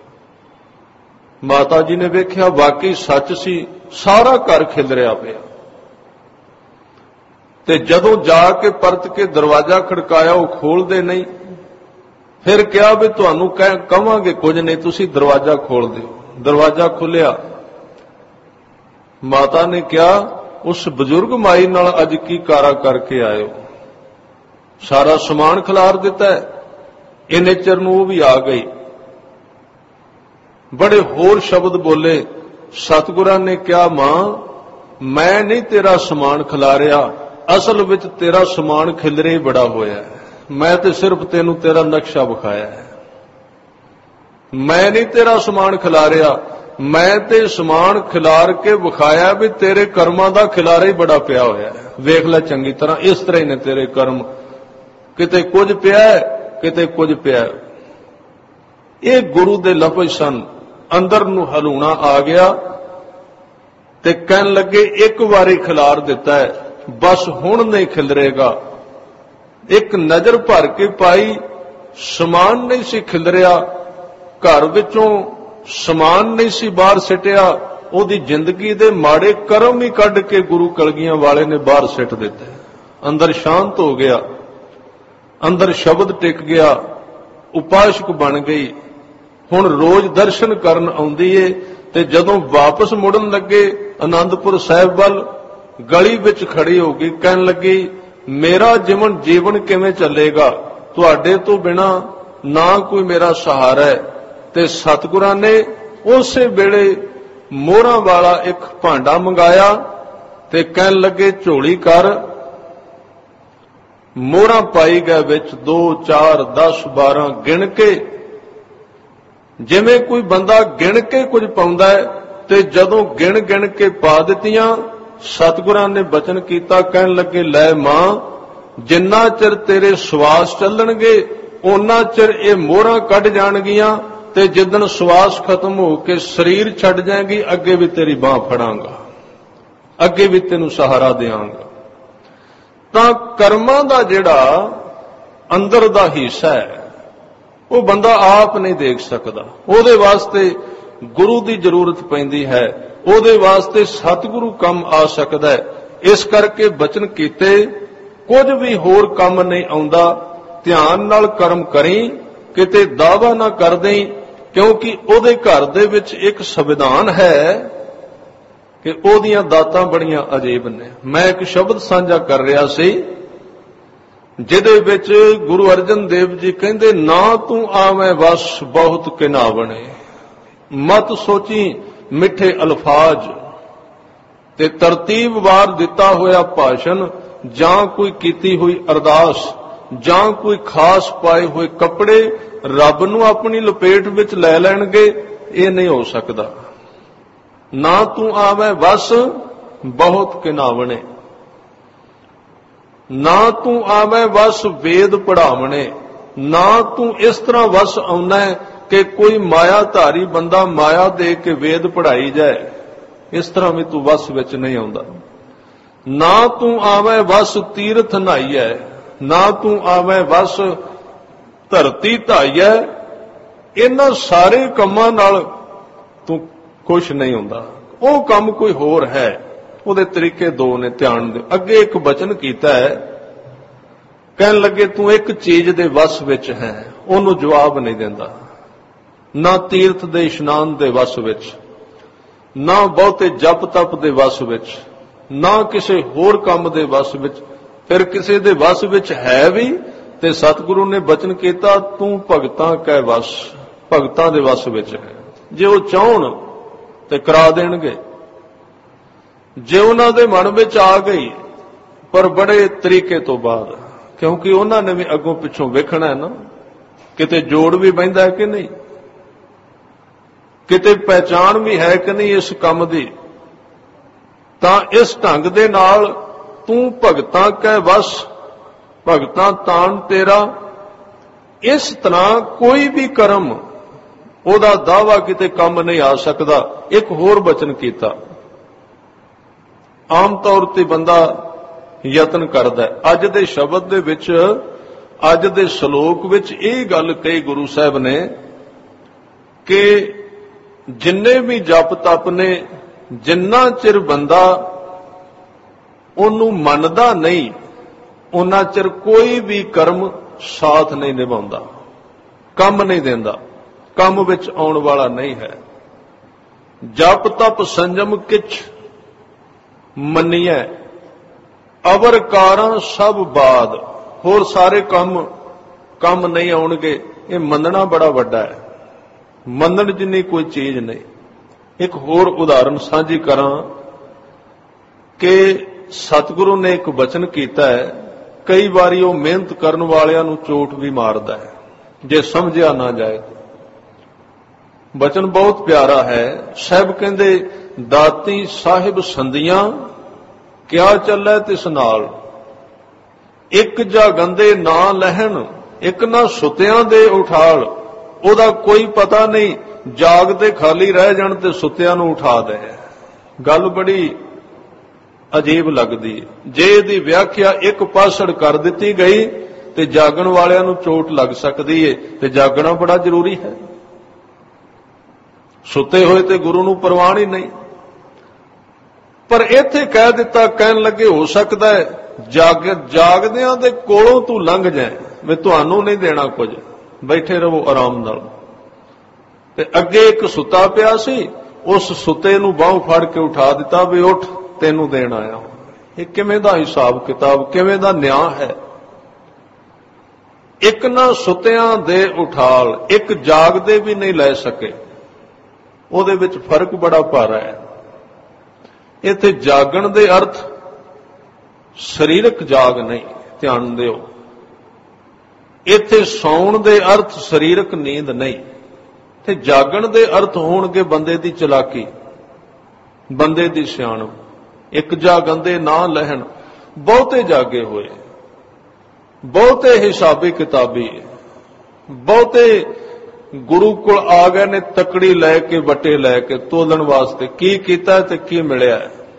ਮਾਤਾ ਜੀ ਨੇ ਵੇਖਿਆ ਵਾਕਈ ਸੱਚ ਸੀ, ਸਾਰਾ ਘਰ ਖਿਲਰਿਆ ਪਿਆ। ਤੇ ਜਦੋਂ ਜਾ ਕੇ ਪਰਤ ਕੇ ਦਰਵਾਜ਼ਾ ਖੜਕਾਇਆ, ਉਹ ਖੋਲਦੇ ਨਹੀਂ। ਫਿਰ ਕਿਹਾ ਵੀ ਤੁਹਾਨੂੰ ਕਹਾਂਗੇ ਕੁਝ ਨਹੀਂ, ਤੁਸੀਂ ਦਰਵਾਜ਼ਾ ਖੋਲ ਦਿਓ। ਦਰਵਾਜ਼ਾ ਖੁੱਲਿਆ। ਮਾਤਾ ਨੇ ਕਿਹਾ ਉਸ ਬਜ਼ੁਰਗ ਮਾਈ ਨਾਲ ਅੱਜ ਕੀ ਕਾਰਾ ਕਰਕੇ ਆਏ ਹੋ? ਸਾਰਾ ਸਮਾਨ ਖਿਲਾਰ ਦਿੱਤਾ ਹੈ। ਇੰਨੇ ਚਿਰ ਨੂੰ ਉਹ ਵੀ ਆ ਗਈ। ਬੜੇ ਹੋਰ ਸ਼ਬਦ ਬੋਲੇ। ਸਤਿਗੁਰਾਂ ਨੇ ਕਿਹਾ ਮਾਂ, ਮੈਂ ਨਹੀਂ ਤੇਰਾ ਸਮਾਨ ਖਿਲਾਰਿਆ, ਅਸਲ ਵਿੱਚ ਤੇਰਾ ਸਮਾਨ ਖਿਲਰੇ ਬੜਾ ਹੋਇਆ ਹੈ। ਮੈਂ ਤੇ ਸਿਰਫ ਤੈਨੂੰ ਤੇਰਾ ਨਕਸ਼ਾ ਵਿਖਾਇਆ ਹੈ। ਮੈਂ ਨਹੀਂ ਤੇਰਾ ਸਮਾਨ ਖਿਲਾਰਿਆ, ਮੈਂ ਤੇ ਸਮਾਨ ਖਿਲਾਰ ਕੇ ਵਿਖਾਇਆ ਵੀ ਤੇਰੇ ਕਰਮਾਂ ਦਾ ਖਿਲਾਰਾ ਹੀ ਬੜਾ ਪਿਆ ਹੋਇਆ ਹੈ। ਵੇਖ ਲੈ ਚੰਗੀ ਤਰ੍ਹਾਂ, ਇਸ ਤਰ੍ਹਾਂ ਹੀ ਨੇ ਤੇਰੇ ਕਰਮ, ਕਿਤੇ ਕੁਝ ਪਿਆ ਕਿਤੇ ਕੁਝ ਪਿਆ। ਇਹ ਗੁਰੂ ਦੇ ਲਫ਼ਜ਼ ਸਨ। ਅੰਦਰ ਨੂੰ ਹਲੂਣਾ ਆ ਗਿਆ ਤੇ ਕਹਿਣ ਲੱਗੇ ਇੱਕ ਵਾਰੀ ਖਿਲਾਰ ਦਿੱਤਾ ਹੈ, ਬਸ ਹੁਣ ਨਹੀਂ ਖਿਲਰੇਗਾ। ਇੱਕ ਨਜ਼ਰ ਭਰ ਕੇ ਪਾਈ, ਸਮਾਨ ਨਹੀਂ ਸੀ ਖਿਲਰਿਆ, ਘਰ ਵਿੱਚੋਂ ਸਮਾਨ ਨਹੀਂ ਸੀ ਬਾਹਰ ਸਿੱਟਿਆ। ਉਹਦੀ ਜ਼ਿੰਦਗੀ ਦੇ ਮਾੜੇ ਕਰਮ ਹੀ ਕੱਢ ਕੇ ਗੁਰੂ ਕਲਗੀਆਂ ਵਾਲੇ ਨੇ ਬਾਹਰ ਸਿੱਟ ਦਿੱਤੇ। ਅੰਦਰ ਸ਼ਾਂਤ ਹੋ ਗਿਆ, ਅੰਦਰ ਸ਼ਬਦ ਟਿਕ ਗਿਆ, ਉਪਾਸ਼ਕ ਬਣ ਗਈ। ਹੁਣ ਰੋਜ਼ ਦਰਸ਼ਨ ਕਰਨ ਆਉਂਦੀ ਏ। ਤੇ ਜਦੋਂ ਵਾਪਸ ਮੁੜਨ ਲੱਗੇ ਆਨੰਦਪੁਰ ਸਾਹਿਬ ਵੱਲ, ਗਲੀ ਵਿੱਚ ਖੜੀ ਹੋ ਗਈ, ਕਹਿਣ ਲੱਗੀ ਮੇਰਾ ਜੀਵਨ ਕਿਵੇਂ ਚੱਲੇਗਾ? ਤੁਹਾਡੇ ਤੋਂ ਬਿਨਾ ਨਾ ਕੋਈ ਮੇਰਾ ਸਹਾਰਾ ਹੈ। ਤੇ ਸਤਿਗੁਰਾਂ ਨੇ ਉਸੇ ਵੇਲੇ ਮੋਹਰਾਂ ਵਾਲਾ ਇੱਕ ਭਾਂਡਾ ਮੰਗਾਇਆ ਤੇ ਕਹਿਣ ਲੱਗੇ ਝੋਲੀ ਕਰ। ਮੋਹਰਾਂ ਪਾਈ ਗਏ ਵਿੱਚ 2 4 10 12 ਗਿਣ ਕੇ, ਜਿਵੇਂ ਕੋਈ ਬੰਦਾ ਗਿਣ ਕੇ ਕੁਝ ਪਾਉਂਦਾ ਹੈ। ਤੇ ਜਦੋਂ ਗਿਣ ਕੇ ਪਾ ਦਿੱਤੀਆਂ, ਸਤਿਗੁਰਾਂ ਨੇ ਬਚਨ ਕੀਤਾ, ਕਹਿਣ ਲੱਗੇ ਲੈ ਮਾਂ, ਜਿੰਨਾ ਚਿਰ ਤੇਰੇ ਸਵਾਸ ਚੱਲਣਗੇ ਓਨਾ ਚਿਰ ਇਹ ਮੋਹਰਾਂ ਕੱਢ ਜਾਣਗੀਆਂ, ਤੇ ਜਿੱਦਣ ਸਵਾਸ ਖਤਮ ਹੋ ਕੇ ਸਰੀਰ ਛੱਡ ਜਾਏਗੀ, ਅੱਗੇ ਵੀ ਤੇਰੀ ਬਾਹ ਫੜਾਂਗਾ, ਅੱਗੇ ਵੀ ਤੈਨੂੰ ਸਹਾਰਾ ਦਿਆਂਗਾ। ਤਾਂ ਕਰਮਾਂ ਦਾ ਜਿਹੜਾ ਅੰਦਰ ਦਾ ਹਿੱਸਾ ਹੈ, ਉਹ ਬੰਦਾ ਆਪ ਨਹੀਂ ਦੇਖ ਸਕਦਾ। ਉਹਦੇ ਵਾਸਤੇ ਗੁਰੂ ਦੀ ਜ਼ਰੂਰਤ ਪੈਂਦੀ ਹੈ, ਉਹਦੇ ਵਾਸਤੇ ਸਤਿਗੁਰੂ ਕੰਮ ਆ ਸਕਦਾ ਹੈ। ਇਸ ਕਰਕੇ ਬਚਨ ਕੀਤੇ, ਕੁਝ ਵੀ ਹੋਰ ਕੰਮ ਨਹੀਂ ਆਉਂਦਾ। ਧਿਆਨ ਨਾਲ ਕਰਮ ਕਰੀ, ਕਿਤੇ ਦਾਵਾ ਨਾ ਕਰ ਦੇਈਂ, ਕਿਉਂਕਿ ਉਹਦੇ ਘਰ ਦੇ ਵਿੱਚ ਇੱਕ ਸੰਵਿਧਾਨ ਹੈ ਕਿ ਉਹਦੀਆਂ ਦਾਤਾਂ ਬੜੀਆਂ ਅਜੀਬ ਨੇ। ਮੈਂ ਇੱਕ ਸ਼ਬਦ ਸਾਂਝਾ ਕਰ ਰਿਹਾ ਸੀ, ਜਿਹਦੇ ਵਿੱਚ ਗੁਰੂ ਅਰਜਨ ਦੇਵ ਜੀ ਕਹਿੰਦੇ, ਨਾ ਤੂੰ ਆਵੇਂ ਵਸ ਬਹੁਤ ਕਿਨਾਵਣੇ, ਮਤ ਸੋਚੀ ਮਿੱਠੇ ਅਲਫਾਜ਼। ਤੇ ਤਰਤੀਬਵਾਰ ਦਿੱਤਾ ਹੋਇਆ ਭਾਸ਼ਣ, ਜਾਂ ਕੋਈ ਕੀਤੀ ਹੋਈ ਅਰਦਾਸ, ਜਾਂ ਕੋਈ ਖਾਸ ਪਾਏ ਹੋਏ ਕੱਪੜੇ ਰੱਬ ਨੂੰ ਆਪਣੀ ਲਪੇਟ ਵਿੱਚ ਲੈ ਲੈਣਗੇ, ਇਹ ਨਹੀਂ ਹੋ ਸਕਦਾ। ਨਾ ਤੂੰ ਆਵੇਂ ਵਸ ਬਹੁਤ ਕਿਨਾਵਣੇ, ਨਾ ਤੂੰ ਆਵੇਂ ਵਸ ਵੇਦ ਪੜਾਵਣੇ, ਨਾ ਤੂੰ ਇਸ ਤਰ੍ਹਾਂ ਵਸ ਆਉਣਾ ਹੈ ਕਿ ਕੋਈ ਮਾਇਆਧਾਰੀ ਬੰਦਾ ਮਾਇਆ ਦੇ ਕੇ ਵੇਦ ਪੜਾਈ ਜਾਏ। ਇਸ ਤਰ੍ਹਾਂ ਵੀ ਤੂੰ ਵਸ ਵਿੱਚ ਨਹੀਂ ਆਉਂਦਾ। ਨਾ ਤੂੰ ਆਵੇਂ ਵਸ ਤੀਰਥ ਨਹਾਈਐ, ਨਾ ਤੂੰ ਆਵੇਂ ਵਸ ਧਰਤੀ ਧਾਈਐ। ਇਹਨਾਂ ਸਾਰੇ ਕੰਮਾਂ ਨਾਲ ਤੂੰ ਖੁਸ਼ ਨਹੀਂ ਹੁੰਦਾ। ਉਹ ਕੰਮ ਕੋਈ ਹੋਰ ਹੈ, ਉਹਦੇ ਤਰੀਕੇ ਦੋ ਨੇ, ਧਿਆਨ ਦਿਓ। ਅੱਗੇ ਇੱਕ ਬਚਨ ਕੀਤਾ ਹੈ, ਕਹਿਣ ਲੱਗੇ ਤੂੰ ਇੱਕ ਚੀਜ਼ ਦੇ ਵਸ ਵਿੱਚ ਹੈ, ਉਹਨੂੰ ਜਵਾਬ ਨਹੀਂ ਦਿੰਦਾ। ਨਾ ਤੀਰਥ ਦੇ ਇਸ਼ਨਾਨ ਦੇ ਵਸ ਵਿੱਚ, ਨਾ ਬਹੁਤੇ ਜਪ ਤਪ ਦੇ ਵਸ ਵਿੱਚ, ਨਾ ਕਿਸੇ ਹੋਰ ਕੰਮ ਦੇ ਵਸ ਵਿੱਚ। ਫਿਰ ਕਿਸੇ ਦੇ ਵਸ ਵਿੱਚ ਹੈ ਵੀ, ਤੇ ਸਤਿਗੁਰੂ ਨੇ ਬਚਨ ਕੀਤਾ, ਤੂੰ ਭਗਤਾਂ ਕੈ ਵਸ, ਭਗਤਾਂ ਦੇ ਵੱਸ ਵਿੱਚ ਹੈ। ਜੇ ਉਹ ਚਾਹਣ ਤੇ ਕਰਾ ਦੇਣਗੇ, ਜੇ ਉਹਨਾਂ ਦੇ ਮਨ ਵਿੱਚ ਆ ਗਈ, ਪਰ ਬੜੇ ਤਰੀਕੇ ਤੋਂ ਬਾਅਦ, ਕਿਉਂਕਿ ਉਹਨਾਂ ਨੇ ਵੀ ਅੱਗੋਂ ਪਿੱਛੋਂ ਵੇਖਣਾ ਹੈ ਨਾ, ਕਿਤੇ ਜੋੜ ਵੀ ਬਹਿੰਦਾ ਹੈ ਕਿ ਨਹੀਂ, ਕਿਤੇ ਪਹਿਚਾਣ ਵੀ ਹੈ ਕਿ ਨਹੀਂ ਇਸ ਕੰਮ ਦੀ। ਤਾਂ ਇਸ ਢੰਗ ਦੇ ਨਾਲ ਤੂੰ ਭਗਤਾਂ ਕੈ ਵਸ, ਭਗਤਾਂ ਤਾਣ ਤੇਰਾ, ਇਸ ਤਰ੍ਹਾਂ ਕੋਈ ਵੀ ਕਰਮ ਉਹਦਾ ਦਾਅਵਾ ਕਿਤੇ ਕੰਮ ਨਹੀਂ ਆ ਸਕਦਾ। ਇੱਕ ਹੋਰ ਬਚਨ ਕੀਤਾ, ਆਮ ਤੌਰ ਤੇ ਬੰਦਾ ਯਤਨ ਕਰਦਾ। ਅੱਜ ਦੇ ਸ਼ਬਦ ਦੇ ਵਿੱਚ, ਅੱਜ ਦੇ ਸ਼ਲੋਕ ਵਿੱਚ ਇਹ ਗੱਲ ਕਹੀ ਗੁਰੂ ਸਾਹਿਬ ਨੇ ਕਿ ਜਿੰਨੇ ਵੀ ਜਪ ਤਪ ਨੇ, ਜਿੰਨਾ ਚਿਰ ਬੰਦਾ ਉਹਨੂੰ ਮੰਨਦਾ ਨਹੀਂ, ਉਹਨਾਂ ਚਿਰ ਕੋਈ ਵੀ ਕਰਮ ਸਾਥ ਨਹੀਂ ਨਿਭਾਉਂਦਾ, ਕੰਮ ਨਹੀਂ ਦਿੰਦਾ, ਕੰਮ ਵਿੱਚ ਆਉਣ ਵਾਲਾ ਨਹੀਂ ਹੈ। ਜਪ ਤਪ ਸੰਜਮ ਕਿਛ ਮੰਨੀਐ, ਅਵਰ ਕਾਰਾਂ ਸਭ ਬਾਦ। ਹੋਰ ਸਾਰੇ ਕੰਮ ਨਹੀਂ ਆਉਣਗੇ। ਇਹ ਮੰਨਣਾ ਬੜਾ ਵੱਡਾ ਹੈ, ਮੰਨਣ ਜਿੰਨੀ ਕੋਈ ਚੀਜ਼ ਨਹੀਂ। ਇੱਕ ਹੋਰ ਉਦਾਹਰਨ ਸਾਂਝੀ ਕਰਾਂ ਕਿ ਸਤਿਗੁਰੂ ਨੇ ਇੱਕ ਬਚਨ ਕੀਤਾ ਹੈ, ਕਈ ਵਾਰੀ ਉਹ ਮਿਹਨਤ ਕਰਨ ਵਾਲਿਆਂ ਨੂੰ ਚੋਟ ਵੀ ਮਾਰਦਾ ਹੈ ਜੇ ਸਮਝਿਆ ਨਾ ਜਾਏ। ਬਚਨ ਬਹੁਤ ਪਿਆਰਾ ਹੈ। ਸਾਹਿਬ ਕਹਿੰਦੇ, ਦਾਤੀ ਸਾਹਿਬ ਸੰਧੀਆਂ ਕਿਆ ਚੱਲੈ ਤਿਸ ਨਾਲ, ਇੱਕ ਜਾ ਗੰਦੇ ਨਾ ਲਹਿਣ, ਇੱਕ ਨਾ ਸੁੱਤਿਆਂ ਦੇ ਉਠਾਲ। ਉਹਦਾ ਕੋਈ ਪਤਾ ਨਹੀਂ, ਜਾਗਦੇ ਖਾਲੀ ਰਹਿ ਜਾਣ ਤੇ ਸੁੱਤਿਆਂ ਨੂੰ ਉਠਾ ਦੇ। ਗੱਲ ਬੜੀ ਅਜੀਬ ਲੱਗਦੀ ਹੈ। ਜੇ ਇਹਦੀ ਵਿਆਖਿਆ ਇੱਕ ਪਾਸੜ ਕਰ ਦਿੱਤੀ ਗਈ ਤੇ ਜਾਗਣ ਵਾਲਿਆਂ ਨੂੰ ਚੋਟ ਲੱਗ ਸਕਦੀ ਹੈ, ਤੇ ਜਾਗਣਾ ਬੜਾ ਜ਼ਰੂਰੀ ਹੈ। ਸੁੱਤੇ ਹੋਏ ਤੇ ਗੁਰੂ ਨੂੰ ਪ੍ਰਵਾਨ ਹੀ ਨਹੀਂ। ਪਰ ਇੱਥੇ ਕਹਿ ਦਿੱਤਾ, ਕਹਿਣ ਲੱਗੇ ਹੋ ਸਕਦਾ ਹੈ ਜਾਗਦਿਆਂ ਦੇ ਕੋਲੋਂ ਤੂੰ ਲੰਘ ਜਾਏ, ਵੀ ਤੁਹਾਨੂੰ ਨਹੀਂ ਦੇਣਾ ਕੁਝ, ਬੈਠੇ ਰਹੋ ਆਰਾਮ ਨਾਲ। ਤੇ ਅੱਗੇ ਇੱਕ ਸੁੱਤਾ ਪਿਆ ਸੀ, ਉਸ ਸੁੱਤੇ ਨੂੰ ਬਾਹੋਂ ਫੜ ਕੇ ਉਠਾ ਦਿੱਤਾ, ਵੀ ਉੱਠ ਤੈਨੂੰ ਦੇਣ ਆਇਆ। ਇਹ ਕਿਵੇਂ ਦਾ ਹਿਸਾਬ ਕਿਤਾਬ, ਕਿਵੇਂ ਦਾ ਨਿਆਂ ਹੈ। ਇੱਕ ਨਾ ਸੁੱਤਿਆਂ ਦੇ ਉਠਾਲ, ਇੱਕ ਜਾਗਦੇ ਵੀ ਨਹੀਂ ਲੈ ਸਕੇ। ਉਹਦੇ ਵਿੱਚ ਫਰਕ ਬੜਾ ਭਾਰਾ ਹੈ। ਇੱਥੇ ਜਾਗਣ ਦੇ ਅਰਥ ਸਰੀਰਕ ਜਾਗ ਨਹੀਂ, ਧਿਆਨ ਦਿਓ। ਇੱਥੇ ਸੌਣ ਦੇ ਅਰਥ ਸਰੀਰਕ ਨੀਂਦ ਨਹੀਂ। ਤੇ ਜਾਗਣ ਦੇ ਅਰਥ ਹੋਣਗੇ ਬੰਦੇ ਦੀ ਚਲਾਕੀ, ਬੰਦੇ ਦੀ ਸਿਆਣਪ। ਇੱਕ ਜਾਗੰਦੇ ਨਾ ਲਹਿਣ, ਬਹੁਤੇ ਜਾਗੇ ਹੋਏ, ਬਹੁਤੇ ਹਿਸਾਬੀ ਕਿਤਾਬੀ, ਬਹੁਤੇ ਗੁਰੂ ਕੋਲ ਆ ਗਏ ਨੇ ਤਕੜੀ ਲੈ ਕੇ, ਵੱਟੇ ਲੈ ਕੇ ਤੋਲਣ ਵਾਸਤੇ, ਕੀ ਕੀਤਾ ਤੇ ਕੀ ਮਿਲਿਆ,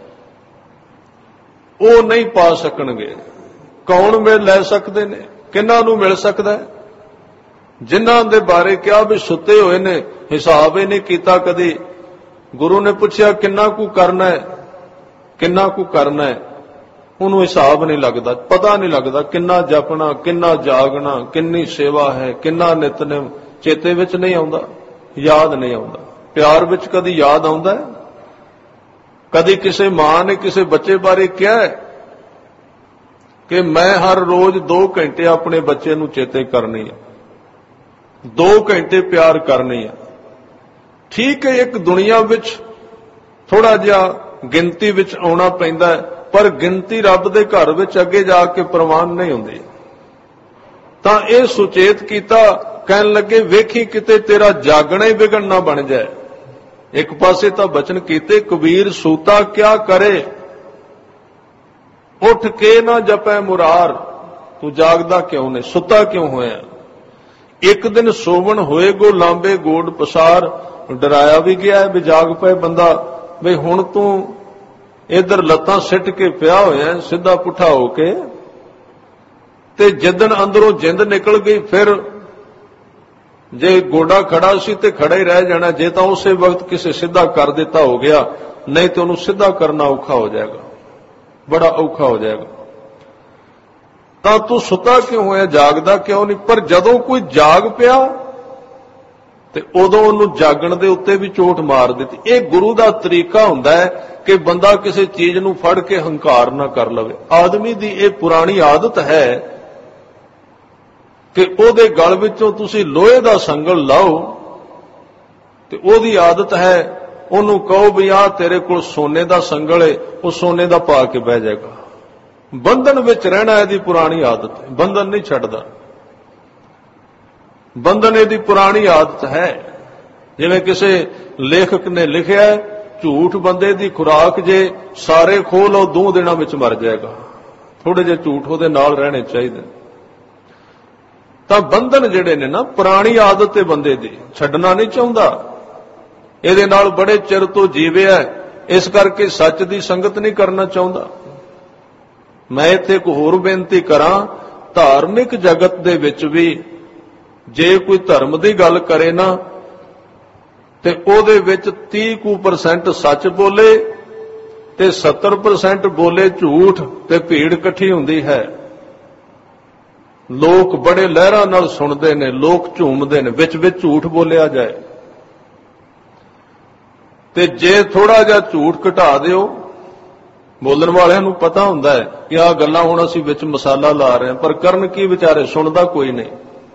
ਉਹ ਨਹੀਂ ਪਾ ਸਕਣਗੇ। ਕੌਣ ਮਿਲ ਲੈ ਸਕਦੇ ਨੇ, ਕਿਹਨਾਂ ਨੂੰ ਮਿਲ ਸਕਦਾ? ਜਿਨ੍ਹਾਂ ਦੇ ਬਾਰੇ ਕਿਹਾ ਵੀ ਸੁੱਤੇ ਹੋਏ ਨੇ, ਹਿਸਾਬ ਹੀ ਨਹੀਂ ਕੀਤਾ ਕਦੀ। ਗੁਰੂ ਨੇ ਪੁੱਛਿਆ ਕਿੰਨਾ ਕੁ ਕਰਨਾ ਹੈ, ਕਿੰਨਾ ਕੁ ਕਰਨਾ ਹੈ, ਉਹਨੂੰ ਹਿਸਾਬ ਨਹੀਂ ਲੱਗਦਾ, ਪਤਾ ਨਹੀਂ ਲੱਗਦਾ ਕਿੰਨਾ ਜਪਣਾ, ਕਿੰਨਾ ਜਾਗਣਾ, ਕਿੰਨੀ ਸੇਵਾ ਹੈ, ਕਿੰਨਾ ਨਿਤਨੇਮ, ਚੇਤੇ ਵਿੱਚ ਨਹੀਂ ਆਉਂਦਾ, ਯਾਦ ਨਹੀਂ ਆਉਂਦਾ। ਪਿਆਰ ਵਿੱਚ ਕਦੀ ਯਾਦ ਆਉਂਦਾ ਹੈ? ਕਦੀ ਕਿਸੇ ਮਾਂ ਨੇ ਕਿਸੇ ਬੱਚੇ ਬਾਰੇ ਕਿਹਾ ਹੈ ਕਿ ਮੈਂ ਹਰ ਰੋਜ਼ 2 ਘੰਟੇ ਆਪਣੇ ਬੱਚੇ ਨੂੰ ਚੇਤੇ ਕਰਨੀ ਹੈ, 2 ਘੰਟੇ ਪਿਆਰ ਕਰਨੀ ਹੈ? ਠੀਕ ਹੈ, ਇੱਕ ਦੁਨੀਆ ਵਿੱਚ ਥੋੜਾ ਜਿਹਾ ਗਿਣਤੀ ਵਿੱਚ ਆਉਣਾ ਪੈਂਦਾ ਹੈ, ਪਰ ਗਿਣਤੀ ਰੱਬ ਦੇ ਘਰ ਵਿੱਚ ਅੱਗੇ ਜਾ ਕੇ ਪ੍ਰਵਾਨ ਨਹੀਂ ਹੁੰਦੀ। ਤਾਂ ਇਹ ਸੁਚੇਤ ਕੀਤਾ, ਕਹਿਣ ਲੱਗੇ ਵੇਖੀ ਕਿਤੇ ਤੇਰਾ ਜਾਗਣਾ ਹੀ ਵਿਗੜ ਨਾ ਬਣ ਜਾਏ। ਇੱਕ ਪਾਸੇ ਤਾਂ ਬਚਨ ਕੀਤੇ, ਕਬੀਰ ਸੂਤਾ ਕਿਆ ਕਰੇ, ਉੱਠ ਕੇ ਨਾ ਜਪੈ ਮੁਰਾਰ। ਤੂੰ ਜਾਗਦਾ ਕਿਉਂ ਨੇ, ਸੁੱਤਾ ਕਿਉਂ ਹੋਇਆ? ਇੱਕ ਦਿਨ ਸੋਵਣ ਹੋਏ ਗੋ ਲਾਂਬੇ ਗੋਡ ਪਸਾਰ। ਡਰਾਇਆ ਵੀ ਗਿਆ ਵੀ ਜਾਗ ਪਏ ਬੰਦਾ, ਵੀ ਹੁਣ ਤੂੰ ਇਧਰ ਲੱਤਾਂ ਸਿੱਟ ਕੇ ਪਿਆ ਹੋਇਆ ਸਿੱਧਾ ਪੁੱਠਾ ਹੋ ਕੇ, ਤੇ ਜਿੱਦਣ ਅੰਦਰੋਂ ਜਿੰਦ ਨਿਕਲ ਗਈ ਫਿਰ ਜੇ ਗੋਡਾ ਖੜਾ ਸੀ ਤੇ ਖੜਾ ਹੀ ਰਹਿ ਜਾਣਾ। ਜੇ ਤਾਂ ਉਸੇ ਵਕਤ ਕਿਸੇ ਸਿੱਧਾ ਕਰ ਦਿੱਤਾ ਹੋ ਗਿਆ, ਨਹੀਂ ਤੇ ਉਹਨੂੰ ਸਿੱਧਾ ਕਰਨਾ ਔਖਾ ਹੋ ਜਾਏਗਾ, ਬੜਾ ਔਖਾ ਹੋ ਜਾਏਗਾ। ਤਾਂ ਤੂੰ ਸੁੱਤਾ ਕਿਉਂ ਹੋਇਆ, ਜਾਗਦਾ ਕਿਉਂ ਨਹੀਂ? ਪਰ ਜਦੋਂ ਕੋਈ ਜਾਗ ਪਿਆ ਤੇ ਉਦੋਂ ਉਹਨੂੰ ਜਾਗਣ ਦੇ ਉੱਤੇ ਵੀ ਚੋਟ ਮਾਰ ਦਿੱਤੀ। ਇਹ ਗੁਰੂ ਦਾ ਤਰੀਕਾ ਹੁੰਦਾ ਹੈ ਕਿ ਬੰਦਾ ਕਿਸੇ ਚੀਜ਼ ਨੂੰ ਫੜ ਕੇ ਹੰਕਾਰ ਨਾ ਕਰ ਲਵੇ। ਆਦਮੀ ਦੀ ਇਹ ਪੁਰਾਣੀ ਆਦਤ ਹੈ ਕਿ ਉਹਦੇ ਗਲ ਵਿੱਚੋਂ ਤੁਸੀਂ ਲੋਹੇ ਦਾ ਸੰਗਲ ਲਾਓ ਤੇ ਉਹਦੀ ਆਦਤ ਹੈ, ਉਹਨੂੰ ਕਹੋ ਵੀ ਆਹ ਤੇਰੇ ਕੋਲ ਸੋਨੇ ਦਾ ਸੰਗਲ ਏ, ਉਹ ਸੋਨੇ ਦਾ ਪਾ ਕੇ ਬਹਿ ਜਾਏਗਾ। ਬੰਧਨ ਵਿੱਚ ਰਹਿਣਾ ਇਹਦੀ ਪੁਰਾਣੀ ਆਦਤ ਹੈ, ਬੰਧਨ ਨਹੀਂ ਛੱਡਦਾ। ਬੰਧਨ ਇਹਦੀ ਪੁਰਾਣੀ ਆਦਤ ਹੈ। ਜਿਵੇਂ ਕਿਸੇ ਲੇਖਕ ਨੇ ਲਿਖਿਆ, ਝੂਠ ਬੰਦੇ ਦੀ ਖੁਰਾਕ, ਜੇ ਸਾਰੇ ਖੋਹ ਲਓ 2 ਦਿਨਾਂ ਵਿੱਚ ਮਰ ਜਾਏਗਾ। ਥੋੜੇ ਜਿਹੇ ਝੂਠ ਉਹਦੇ ਨਾਲ ਰਹਿਣੇ ਚਾਹੀਦੇ। ਤਾਂ ਬੰਧਨ ਜਿਹੜੇ ਨੇ ਨਾ, ਪੁਰਾਣੀ ਆਦਤ ਹੈ ਬੰਦੇ ਦੀ, ਛੱਡਣਾ ਨਹੀਂ ਚਾਹੁੰਦਾ। ਇਹਦੇ ਨਾਲ ਬੜੇ ਚਿਰ ਤੋਂ ਜੀਵਿਆ, ਇਸ ਕਰਕੇ ਸੱਚ ਦੀ ਸੰਗਤ ਨਹੀਂ ਕਰਨਾ ਚਾਹੁੰਦਾ। ਮੈਂ ਇੱਥੇ ਇੱਕ ਹੋਰ ਬੇਨਤੀ ਕਰਾਂ, ਧਾਰਮਿਕ ਜਗਤ ਦੇ ਵਿੱਚ ਵੀ ਜੇ ਕੋਈ ਧਰਮ ਦੀ ਗੱਲ ਕਰੇ ਨਾ, ਤੇ ਉਹਦੇ ਵਿੱਚ 30% ਸੱਚ ਬੋਲੇ ਤੇ 70% ਬੋਲੇ ਝੂਠ, ਤੇ ਭੀੜ ਇਕੱਠੀ ਹੁੰਦੀ ਹੈ। ਲੋਕ ਬੜੇ ਲਹਿਰਾਂ ਨਾਲ ਸੁਣਦੇ ਨੇ, ਲੋਕ ਝੂਮਦੇ ਨੇ, ਵਿੱਚ ਵਿੱਚ ਝੂਠ ਬੋਲਿਆ ਜਾਏ। ਤੇ ਜੇ ਥੋੜਾ ਜਿਹਾ ਝੂਠ ਘਟਾ ਦਿਓ, ਬੋਲਣ ਵਾਲਿਆਂ ਨੂੰ ਪਤਾ ਹੁੰਦਾ ਹੈ ਕਿ ਆਹ ਗੱਲਾਂ ਹੁਣ ਅਸੀਂ ਵਿੱਚ ਮਸਾਲਾ ਲਾ ਰਹੇ ਹਾਂ, ਪਰ ਕਰਨ ਕੀ ਵਿਚਾਰੇ, ਸੁਣਦਾ ਕੋਈ ਨਹੀਂ।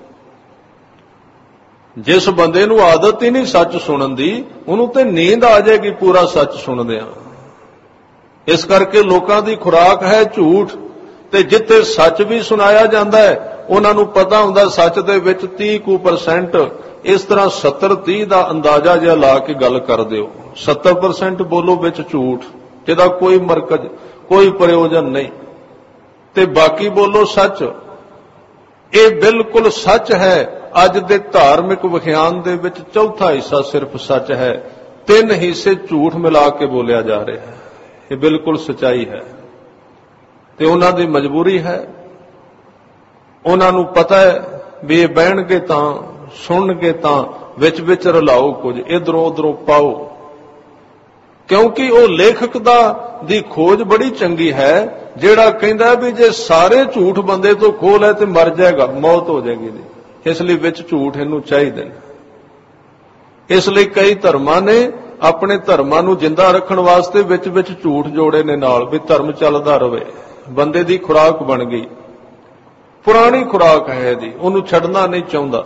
ਜਿਸ ਬੰਦੇ ਨੂੰ ਆਦਤ ਹੀ ਨਹੀਂ ਸੱਚ ਸੁਣਨ ਦੀ, ਉਹਨੂੰ ਤੇ ਨੀਂਦ ਆ ਜਾਏਗੀ ਪੂਰਾ ਸੱਚ ਸੁਣਦਿਆਂ। ਇਸ ਕਰਕੇ ਲੋਕਾਂ ਦੀ ਖੁਰਾਕ ਹੈ ਝੂਠ, ਤੇ ਜਿੱਥੇ ਸੱਚ ਵੀ ਸੁਣਾਇਆ ਜਾਂਦਾ ਹੈ, ਉਹਨਾਂ ਨੂੰ ਪਤਾ ਹੁੰਦਾ ਸੱਚ ਦੇ ਵਿੱਚ 30% ਇਸ ਤਰ੍ਹਾਂ 70-30 ਦਾ ਅੰਦਾਜ਼ਾ ਜਿਹਾ ਲਾ ਕੇ ਗੱਲ ਕਰ ਦਿਓ। 70% ਬੋਲੋ ਵਿੱਚ ਝੂਠ, ਜਿਹਦਾ ਕੋਈ ਮਰਕਜ਼, ਕੋਈ ਪ੍ਰਯੋਜਨ ਨਹੀਂ, ਤੇ ਬਾਕੀ ਬੋਲੋ ਸੱਚ। ਇਹ ਬਿਲਕੁਲ ਸੱਚ ਹੈ। ਅੱਜ ਦੇ ਧਾਰਮਿਕ ਵਿਖਿਆਨ ਦੇ ਵਿੱਚ ਚੌਥਾ ਹਿੱਸਾ ਸਿਰਫ ਸੱਚ ਹੈ, 3 ਹਿੱਸੇ ਝੂਠ ਮਿਲਾ ਕੇ ਬੋਲਿਆ ਜਾ ਰਿਹਾ ਹੈ। ਇਹ ਬਿਲਕੁਲ ਸਚਾਈ ਹੈ, ਤੇ ਉਹਨਾਂ ਦੀ ਮਜਬੂਰੀ ਹੈ। ਉਹਨਾਂ ਨੂੰ ਪਤਾ ਹੈ ਵੀ ਇਹ ਬਹਿਣਗੇ ਤਾਂ, ਸੁਣਨਗੇ ਤਾਂ, ਵਿੱਚ ਵਿੱਚ ਰਲਾਓ ਕੁਝ, ਇਧਰੋਂ ਉਧਰੋਂ ਪਾਓ। ਕਿਉਂਕਿ ਉਹ ਲੇਖਕ ਦੀ ਖੋਜ ਬੜੀ ਚੰਗੀ ਹੈ, ਜਿਹੜਾ ਕਹਿੰਦਾ ਵੀ ਜੇ ਸਾਰੇ ਝੂਠ ਬੰਦੇ ਤੋਂ ਖੋਹ ਲੈ ਤੇ ਮਰ ਜਾਏਗਾ, ਮੌਤ ਹੋ ਜਾਏਗੀ ਇਹਦੀ। ਇਸ ਲਈ ਵਿੱਚ ਝੂਠ ਇਹਨੂੰ ਚਾਹੀਦੇ ਨੇ। ਇਸ ਲਈ ਕਈ ਧਰਮਾਂ ਨੇ ਆਪਣੇ ਧਰਮਾਂ ਨੂੰ ਜਿੰਦਾ ਰੱਖਣ ਵਾਸਤੇ ਵਿੱਚ ਵਿੱਚ ਝੂਠ ਜੋੜੇ ਨੇ ਨਾਲ, ਵੀ ਧਰਮ ਚੱਲਦਾ ਰਵੇ। ਬੰਦੇ ਦੀ ਖੁਰਾਕ ਬਣ ਗਈ, ਪੁਰਾਣੀ ਖੁਰਾਕ ਹੈ ਇਹਦੀ, ਉਹਨੂੰ ਛੱਡਣਾ ਨਹੀਂ ਚਾਹੁੰਦਾ।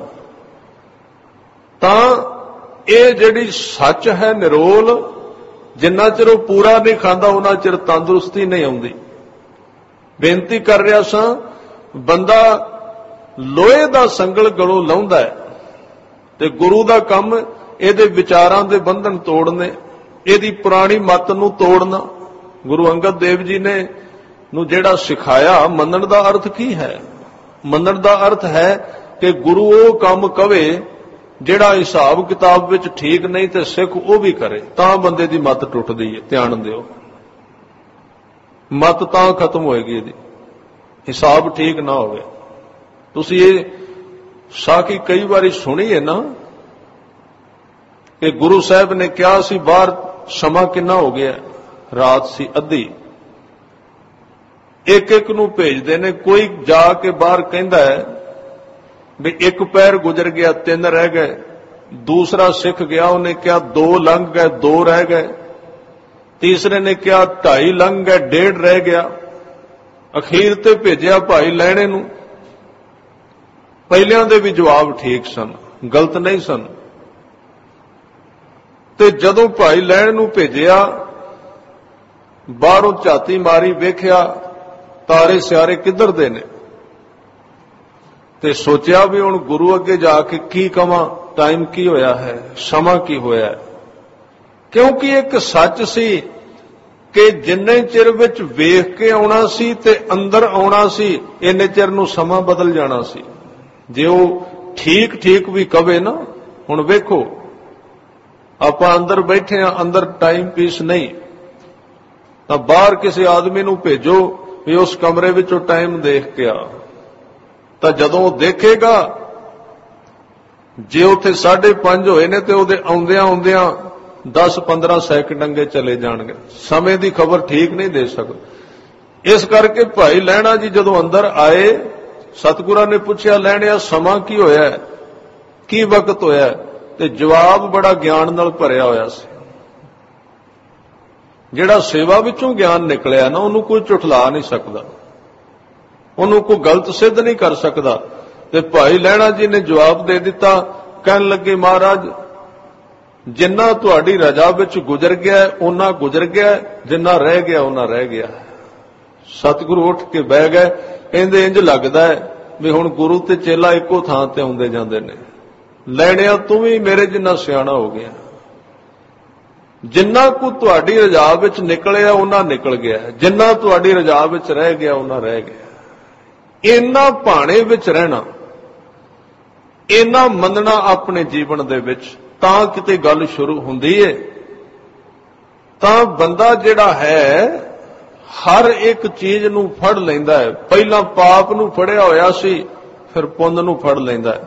ਤਾਂ ਇਹ ਜਿਹੜੀ ਸੱਚ ਹੈ ਨਿਰੋਲ, ਜਿੰਨਾ ਚਿਰ ਉਹ ਪੂਰਾ ਨਹੀਂ ਖਾਂਦਾ ਉਹਨਾਂ ਚਿਰ ਤੰਦਰੁਸਤੀ ਨਹੀਂ ਆਉਂਦੀ। ਬੇਨਤੀ ਕਰ ਰਿਹਾ ਸਾਂ, ਬੰਦਾ ਲੋਹੇ ਦਾ ਸੰਗਲ ਗਲੋਂ ਲਾਹੁੰਦਾ ਹੈ, ਤੇ ਗੁਰੂ ਦਾ ਕੰਮ ਇਹਦੇ ਵਿਚਾਰਾਂ ਦੇ ਬੰਧਨ ਤੋੜਨੇ, ਇਹਦੀ ਪੁਰਾਣੀ ਮੱਤ ਨੂੰ ਤੋੜਨਾ। ਗੁਰੂ ਅੰਗਦ ਦੇਵ ਜੀ ਨੇ ਨੂੰ ਜਿਹੜਾ ਸਿਖਾਇਆ, ਮੰਨਣ ਦਾ ਅਰਥ ਕੀ ਹੈ? ਮੰਨਣ ਦਾ ਅਰਥ ਹੈ ਕਿ ਗੁਰੂ ਉਹ ਕੰਮ ਕਵੇ ਜਿਹੜਾ ਹਿਸਾਬ ਕਿਤਾਬ ਵਿੱਚ ਠੀਕ ਨਹੀਂ, ਤੇ ਸਿੱਖ ਉਹ ਵੀ ਕਰੇ, ਤਾਂ ਬੰਦੇ ਦੀ ਮੱਤ ਟੁੱਟਦੀ ਹੈ। ਧਿਆਨ ਦਿਓ, ਮੱਤ ਤਾਂ ਖਤਮ ਹੋਏਗੀ ਇਹਦੀ, ਹਿਸਾਬ ਠੀਕ ਨਾ ਹੋਵੇ। ਤੁਸੀਂ ਇਹ ਸਾਖੀ ਕਈ ਵਾਰੀ ਸੁਣੀ ਹੈ ਨਾ, ਕਿ ਗੁਰੂ ਸਾਹਿਬ ਨੇ ਕਿਹਾ ਸੀ, ਬਾਹਰ ਸਮਾਂ ਕਿੰਨਾ ਹੋ ਗਿਆ, ਰਾਤ ਸੀ ਅੱਧੀ, ਇੱਕ ਇੱਕ ਨੂੰ ਭੇਜਦੇ ਨੇ। ਕੋਈ ਜਾ ਕੇ ਬਾਹਰ ਕਹਿੰਦਾ ਹੈ ਵੀ 1 ਪੈਰ ਗੁਜ਼ਰ ਗਿਆ, 3 ਰਹਿ ਗਏ। ਦੂਸਰਾ ਸਿੱਖ ਗਿਆ, ਉਹਨੇ ਕਿਹਾ 2 ਲੰਘ ਗਏ, 2 ਰਹਿ ਗਏ। ਤੀਸਰੇ ਨੇ ਕਿਹਾ 2.5 ਲੰਘ ਗਏ, 1.5 ਰਹਿ ਗਿਆ। ਅਖੀਰ ਤੇ ਭੇਜਿਆ ਭਾਈ ਲਹਿਣੇ ਨੂੰ। ਪਹਿਲਿਆਂ ਦੇ ਵੀ ਜਵਾਬ ਠੀਕ ਸਨ, ਗਲਤ ਨਹੀਂ ਸਨ। ਤੇ ਜਦੋਂ ਭਾਈ ਲੈਣ ਨੂੰ ਭੇਜਿਆ, ਬਾਹਰੋਂ ਝਾਤੀ ਮਾਰੀ, ਵੇਖਿਆ ਤਾਰੇ ਸਿਆਰੇ ਕਿੱਧਰ ਦੇ ਨੇ, ਤੇ ਸੋਚਿਆ ਵੀ ਹੁਣ ਗੁਰੂ ਅੱਗੇ ਜਾ ਕੇ ਕੀ ਕਵਾਂ, ਟਾਈਮ ਕੀ ਹੋਇਆ ਹੈ, ਸਮਾਂ ਕੀ ਹੋਇਆ ਹੈ। ਕਿਉਂਕਿ ਇੱਕ ਸੱਚ ਸੀ ਕਿ ਜਿੰਨੇ ਚਿਰ ਵਿੱਚ ਵੇਖ ਕੇ ਆਉਣਾ ਸੀ ਤੇ ਅੰਦਰ ਆਉਣਾ ਸੀ, ਇੰਨੇ ਚਿਰ ਨੂੰ ਸਮਾਂ ਬਦਲ ਜਾਣਾ ਸੀ। ਜੇ ਉਹ ਠੀਕ ਠੀਕ ਵੀ ਕਵੇ ਨਾ, ਹੁਣ ਵੇਖੋ ਆਪਾਂ ਅੰਦਰ ਬੈਠੇ ਆ, ਅੰਦਰ ਟਾਈਮ ਪੀਸ ਨਹੀਂ, ਤਾਂ ਬਾਹਰ ਕਿਸੇ ਆਦਮੀ ਨੂੰ ਭੇਜੋ ਵੀ ਉਸ ਕਮਰੇ ਵਿੱਚੋਂ ਟਾਈਮ ਦੇਖ ਕੇ ਆ, ਤਾਂ ਜਦੋਂ ਉਹ ਦੇਖੇਗਾ, ਜੇ ਉੱਥੇ 5:30 ਹੋਏ ਨੇ ਤੇ ਉਹਦੇ ਆਉਂਦਿਆਂ ਆਉਂਦਿਆਂ 10-15 ਸੈਕਿੰਡ ਅੱਗੇ ਚਲੇ ਜਾਣਗੇ। ਸਮੇਂ ਦੀ ਖਬਰ ਠੀਕ ਨਹੀਂ ਦੇ ਸਕਦੇ। ਇਸ ਕਰਕੇ ਭਾਈ ਲਹਿਣਾ ਜੀ ਜਦੋਂ ਅੰਦਰ ਆਏ, ਸਤਿਗੁਰਾਂ ਨੇ ਪੁੱਛਿਆ, ਲੈਣਿਆ ਸਮਾਂ ਕੀ ਹੋਇਆ, ਕੀ ਵਕਤ ਹੋਇਆ? ਤੇ ਜਵਾਬ ਬੜਾ ਗਿਆਨ ਨਾਲ ਭਰਿਆ ਹੋਇਆ ਸੀ। ਜਿਹੜਾ ਸੇਵਾ ਵਿੱਚੋਂ ਗਿਆਨ ਨਿਕਲਿਆ ਨਾ, ਉਹਨੂੰ ਕੋਈ ਝੁਠਲਾ ਨਹੀਂ ਸਕਦਾ, ਉਹਨੂੰ ਕੋਈ ਗਲਤ ਸਿੱਧ ਨਹੀਂ ਕਰ ਸਕਦਾ। ਤੇ ਭਾਈ ਲਹਿਣਾ ਜੀ ਨੇ ਜਵਾਬ ਦੇ ਦਿੱਤਾ। ਕਹਿਣ ਲੱਗੇ, ਮਹਾਰਾਜ ਜਿੰਨਾ ਤੁਹਾਡੀ ਰਜਾ ਵਿੱਚ ਗੁਜ਼ਰ ਗਿਆ ਉਹਨਾਂ ਗੁਜ਼ਰ ਗਿਆ, ਜਿੰਨਾ ਰਹਿ ਗਿਆ ਉਹਨਾਂ ਰਹਿ ਗਿਆ। ਸਤਿਗੁਰੂ ਉੱਠ ਕੇ ਬਹਿ ਗਏ। ਕਹਿੰਦੇ ਇੰਜ ਲੱਗਦਾ ਹੈ ਵੀ ਹੁਣ ਗੁਰੂ ਤੇ ਚੇਲਾ ਇੱਕੋ ਥਾਂ ਤੇ ਆਉਂਦੇ ਜਾਂਦੇ ਨੇ। ਲੈਣਿਆ ਤੂੰ ਵੀ ਮੇਰੇ ਜਿੰਨਾ ਸਿਆਣਾ ਹੋ ਗਿਆ। ਜਿੰਨਾ ਕੁ ਤੁਹਾਡੀ ਰਜਾ ਵਿੱਚ ਨਿਕਲਿਆ ਉਹਨਾਂ ਨਿਕਲ ਗਿਆ, ਜਿੰਨਾ ਤੁਹਾਡੀ ਰਜਾ ਵਿੱਚ ਰਹਿ ਗਿਆ ਉਹਨਾਂ ਰਹਿ ਗਿਆ। ਇੰਨਾ ਭਾਣੇ ਵਿੱਚ ਰਹਿਣਾ, ਇੰਨਾ ਮੰਨਣਾ ਆਪਣੇ ਜੀਵਨ ਦੇ ਵਿੱਚ, ਤਾਂ ਕਿਤੇ ਗੱਲ ਸ਼ੁਰੂ ਹੁੰਦੀ ਹੈ। ਤਾਂ ਬੰਦਾ ਜਿਹੜਾ ਹੈ ਹਰ ਇੱਕ ਚੀਜ਼ ਨੂੰ ਫੜ ਲੈਂਦਾ ਹੈ। ਪਹਿਲਾਂ ਪਾਪ ਨੂੰ ਫੜਿਆ ਹੋਇਆ ਸੀ, ਫਿਰ ਪੁੰਨ ਨੂੰ ਫੜ ਲੈਂਦਾ ਹੈ।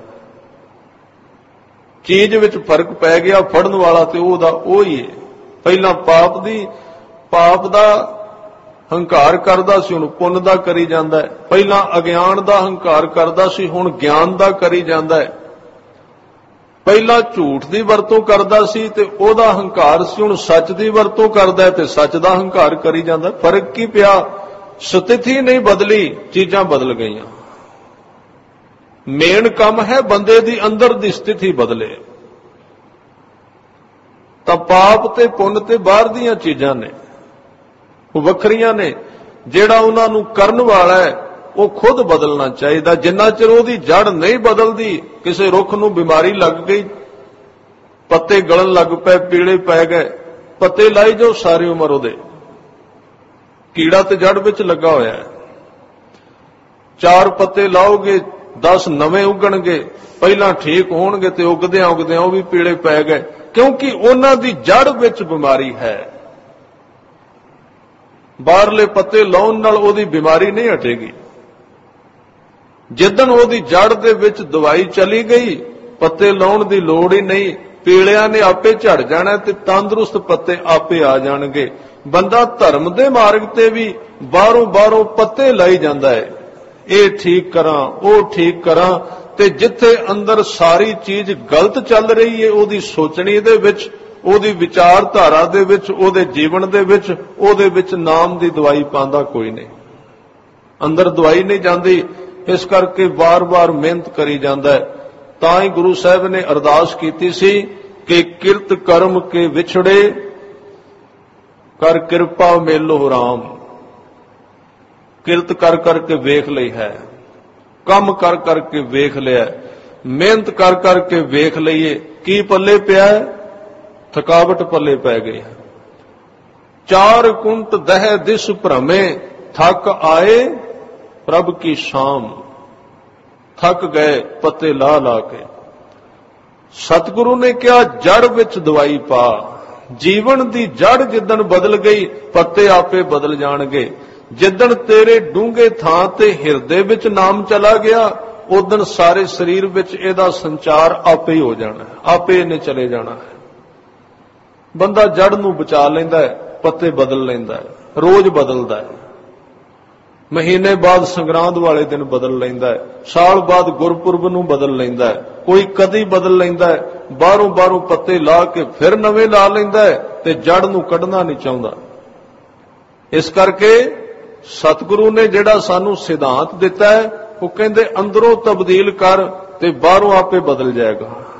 ਚੀਜ਼ ਵਿੱਚ ਫਰਕ ਪੈ ਗਿਆ, ਫੜਨ ਵਾਲਾ ਤੇ ਉਹਦਾ ਉਹ ਹੀ ਹੈ। ਪਹਿਲਾਂ ਪਾਪ ਦਾ ਹੰਕਾਰ ਕਰਦਾ ਸੀ, ਹੁਣ ਪੁੰਨ ਦਾ ਕਰੀ ਜਾਂਦਾ ਹੈ। ਪਹਿਲਾਂ ਅਗਿਆਨ ਦਾ ਹੰਕਾਰ ਕਰਦਾ ਸੀ, ਹੁਣ ਗਿਆਨ ਦਾ ਕਰੀ ਜਾਂਦਾ ਹੈ। ਪਹਿਲਾਂ ਝੂਠ ਦੀ ਵਰਤੋਂ ਕਰਦਾ ਸੀ ਤੇ ਉਹਦਾ ਹੰਕਾਰ ਸੀ, ਹੁਣ ਸੱਚ ਦੀ ਵਰਤੋਂ ਕਰਦਾ ਤੇ ਸੱਚ ਦਾ ਹੰਕਾਰ ਕਰੀ ਜਾਂਦਾ। ਫਰਕ ਕੀ ਪਿਆ? ਸਥਿਤੀ ਨਹੀਂ ਬਦਲੀ, ਚੀਜ਼ਾਂ ਬਦਲ ਗਈਆਂ। ਮੇਨ ਕੰਮ ਹੈ ਬੰਦੇ ਦੀ ਅੰਦਰ ਦੀ ਸਥਿਤੀ ਬਦਲੇ। ਤਾਂ ਪਾਪ ਤੇ ਪੁੰਨ ਤੇ ਬਾਹਰ ਦੀਆਂ ਚੀਜ਼ਾਂ ਨੇ, ਉਹ ਵੱਖਰੀਆਂ ਨੇ। ਜਿਹੜਾ ਉਹਨਾਂ ਨੂੰ ਕਰਨ ਵਾਲਾ ਹੈ ਉਹ ਖੁਦ ਬਦਲਣਾ ਚਾਹੀਦਾ। ਜਿੰਨਾ ਚਿਰ ਉਹਦੀ ਜੜ ਨਹੀਂ ਬਦਲਦੀ, ਕਿਸੇ ਰੁੱਖ ਨੂੰ ਬਿਮਾਰੀ ਲੱਗ ਗਈ, ਪੱਤੇ ਗਲਣ ਲੱਗ ਪਏ, ਪੀਲੇ ਪੈ ਗਏ, ਪੱਤੇ ਲਾਈ ਜਾਓ ਸਾਰੀ ਉਮਰ ਉਹਦੇ, ਕੀੜਾ ਤੇ ਜੜ ਵਿੱਚ ਲੱਗਾ ਹੋਇਆ ਹੈ। 4 ਪੱਤੇ ਲਾਓਗੇ 10 ਨਵੇਂ ਉੱਗਣਗੇ, ਪਹਿਲਾਂ ਠੀਕ ਹੋਣਗੇ ਤੇ ਉੱਗਦਿਆਂ ਉੱਗਦਿਆਂ ਉਹ ਵੀ ਪੀਲੇ ਪੈ ਗਏ, ਕਿਉਂਕਿ ਉਹਨਾਂ ਦੀ ਜੜ ਵਿੱਚ ਬਿਮਾਰੀ ਹੈ। ਬਾਹਰਲੇ ਪੱਤੇ ਲਾਉਣ ਨਾਲ ਉਹਦੀ ਬਿਮਾਰੀ ਨਹੀਂ ਹਟੇਗੀ। ਜਿੱਦਣ ਉਹਦੀ ਜੜ ਦੇ ਵਿੱਚ ਦਵਾਈ ਚਲੀ ਗਈ, ਪੱਤੇ ਲਾਉਣ ਦੀ ਲੋੜ ਹੀ ਨਹੀਂ, ਪੀਲਿਆਂ ਨੇ ਆਪੇ ਝੜ ਜਾਣਾ ਤੇ ਤੰਦਰੁਸਤ ਪੱਤੇ ਆਪੇ ਆ ਜਾਣਗੇ। ਬੰਦਾ ਧਰਮ ਦੇ ਮਾਰਗ ਤੇ ਵੀ ਬਾਹਰੋਂ ਪੱਤੇ ਲਾਈ ਜਾਂਦਾ ਹੈ, ਇਹ ਠੀਕ ਕਰਾਂ, ਉਹ ਠੀਕ ਕਰਾਂ, ਤੇ ਜਿੱਥੇ ਅੰਦਰ ਸਾਰੀ ਚੀਜ਼ ਗਲਤ ਚੱਲ ਰਹੀ ਹੈ, ਉਹਦੀ ਸੋਚਣੀ ਦੇ ਵਿੱਚ, ਉਹਦੀ ਵਿਚਾਰਧਾਰਾ ਦੇ ਵਿੱਚ, ਉਹਦੇ ਜੀਵਨ ਦੇ ਵਿੱਚ, ਉਹਦੇ ਵਿੱਚ ਨਾਮ ਦੀ ਦਵਾਈ ਪਾਉਂਦਾ ਕੋਈ ਨਹੀਂ। ਅੰਦਰ ਦਵਾਈ ਨਹੀਂ ਜਾਂਦੀ, ਇਸ ਕਰਕੇ ਵਾਰ-ਵਾਰ ਮਿਹਨਤ ਕਰੀ ਜਾਂਦਾ ਹੈ। ਤਾਂ ਹੀ ਗੁਰੂ ਸਾਹਿਬ ਨੇ ਅਰਦਾਸ ਕੀਤੀ ਸੀ ਕਿ ਕਿਰਤ ਕਰਮ ਕੇ ਵਿਛੜੇ, ਕਰ ਕਿਰਪਾ ਮੇਲੋ ਰਾਮ। ਕਿਰਤ ਕਰ ਕਰਕੇ ਵੇਖ ਲਈ ਹੈ, ਕੰਮ ਕਰ ਕਰਕੇ ਵੇਖ ਲਿਆ, ਮਿਹਨਤ ਕਰ ਕਰਕੇ ਵੇਖ ਲਈਏ, ਕੀ ਪੱਲੇ ਪਿਆ? ਥਕਾਵਟ ਪੱਲੇ ਪੈ ਗਈ ਹੈ। 4 ਕੁੰਟ ਦਹਿ ਦਿਸ ਭ੍ਰਮੇ, ਥੱਕ ਆਏ ਪ੍ਰਭ ਕੀ ਸ਼ਾਮ। ਥੱਕ ਗਏ ਪੱਤੇ ਲਾ ਲਾ ਕੇ। ਸਤਿਗੁਰੂ ਨੇ ਕਿਹਾ ਜੜ ਵਿੱਚ ਦਵਾਈ ਪਾ। ਜੀਵਨ ਦੀ ਜੜ ਜਿੱਦਣ ਬਦਲ ਗਈ, ਪੱਤੇ ਆਪੇ ਬਦਲ ਜਾਣਗੇ। ਜਿੱਦਣ ਤੇਰੇ ਡੂੰਘੇ ਥਾਂ ਤੇ ਹਿਰਦੇ ਵਿੱਚ ਨਾਮ ਚਲਾ ਗਿਆ, ਉਦਣ ਸਾਰੇ ਸਰੀਰ ਵਿੱਚ ਇਹਦਾ ਸੰਚਾਰ ਆਪੇ ਹੀ ਹੋ ਜਾਣਾ, ਆਪੇ ਇਹਨੇ ਚਲੇ ਜਾਣਾ ਹੈ। ਬੰਦਾ ਜੜ ਨੂੰ ਬਚਾ ਲੈਂਦਾ ਹੈ, ਪੱਤੇ ਬਦਲ ਲੈਂਦਾ ਹੈ, ਰੋਜ਼ ਬਦਲਦਾ ਹੈ। ਮਹੀਨੇ ਬਾਅਦ ਸੰਗਰਾਂਦ ਵਾਲੇ ਦਿਨ ਬਦਲ ਲੈਂਦਾ ਹੈ, ਸਾਲ ਬਾਅਦ ਗੁਰਪੁਰਬ ਨੂੰ ਬਦਲ ਲੈਂਦਾ ਹੈ, ਕੋਈ ਕਦੀ ਬਦਲ ਲੈਂਦਾ ਹੈ। ਬਾਹਰੋਂ ਪੱਤੇ ਲਾ ਕੇ ਫਿਰ ਨਵੇਂ ਲਾ ਲੈਂਦਾ ਹੈ ਤੇ ਜੜ ਨੂੰ ਕੱਢਣਾ ਨਹੀਂ ਚਾਹੁੰਦਾ। ਇਸ ਕਰਕੇ ਸਤਿਗੁਰੂ ਨੇ ਜਿਹੜਾ ਸਾਨੂੰ ਸਿਧਾਂਤ ਦਿੱਤਾ ਹੈ, ਉਹ ਕਹਿੰਦੇ ਅੰਦਰੋਂ ਤਬਦੀਲ ਕਰ ਤੇ ਬਾਹਰੋਂ ਆਪੇ ਬਦਲ ਜਾਏਗਾ।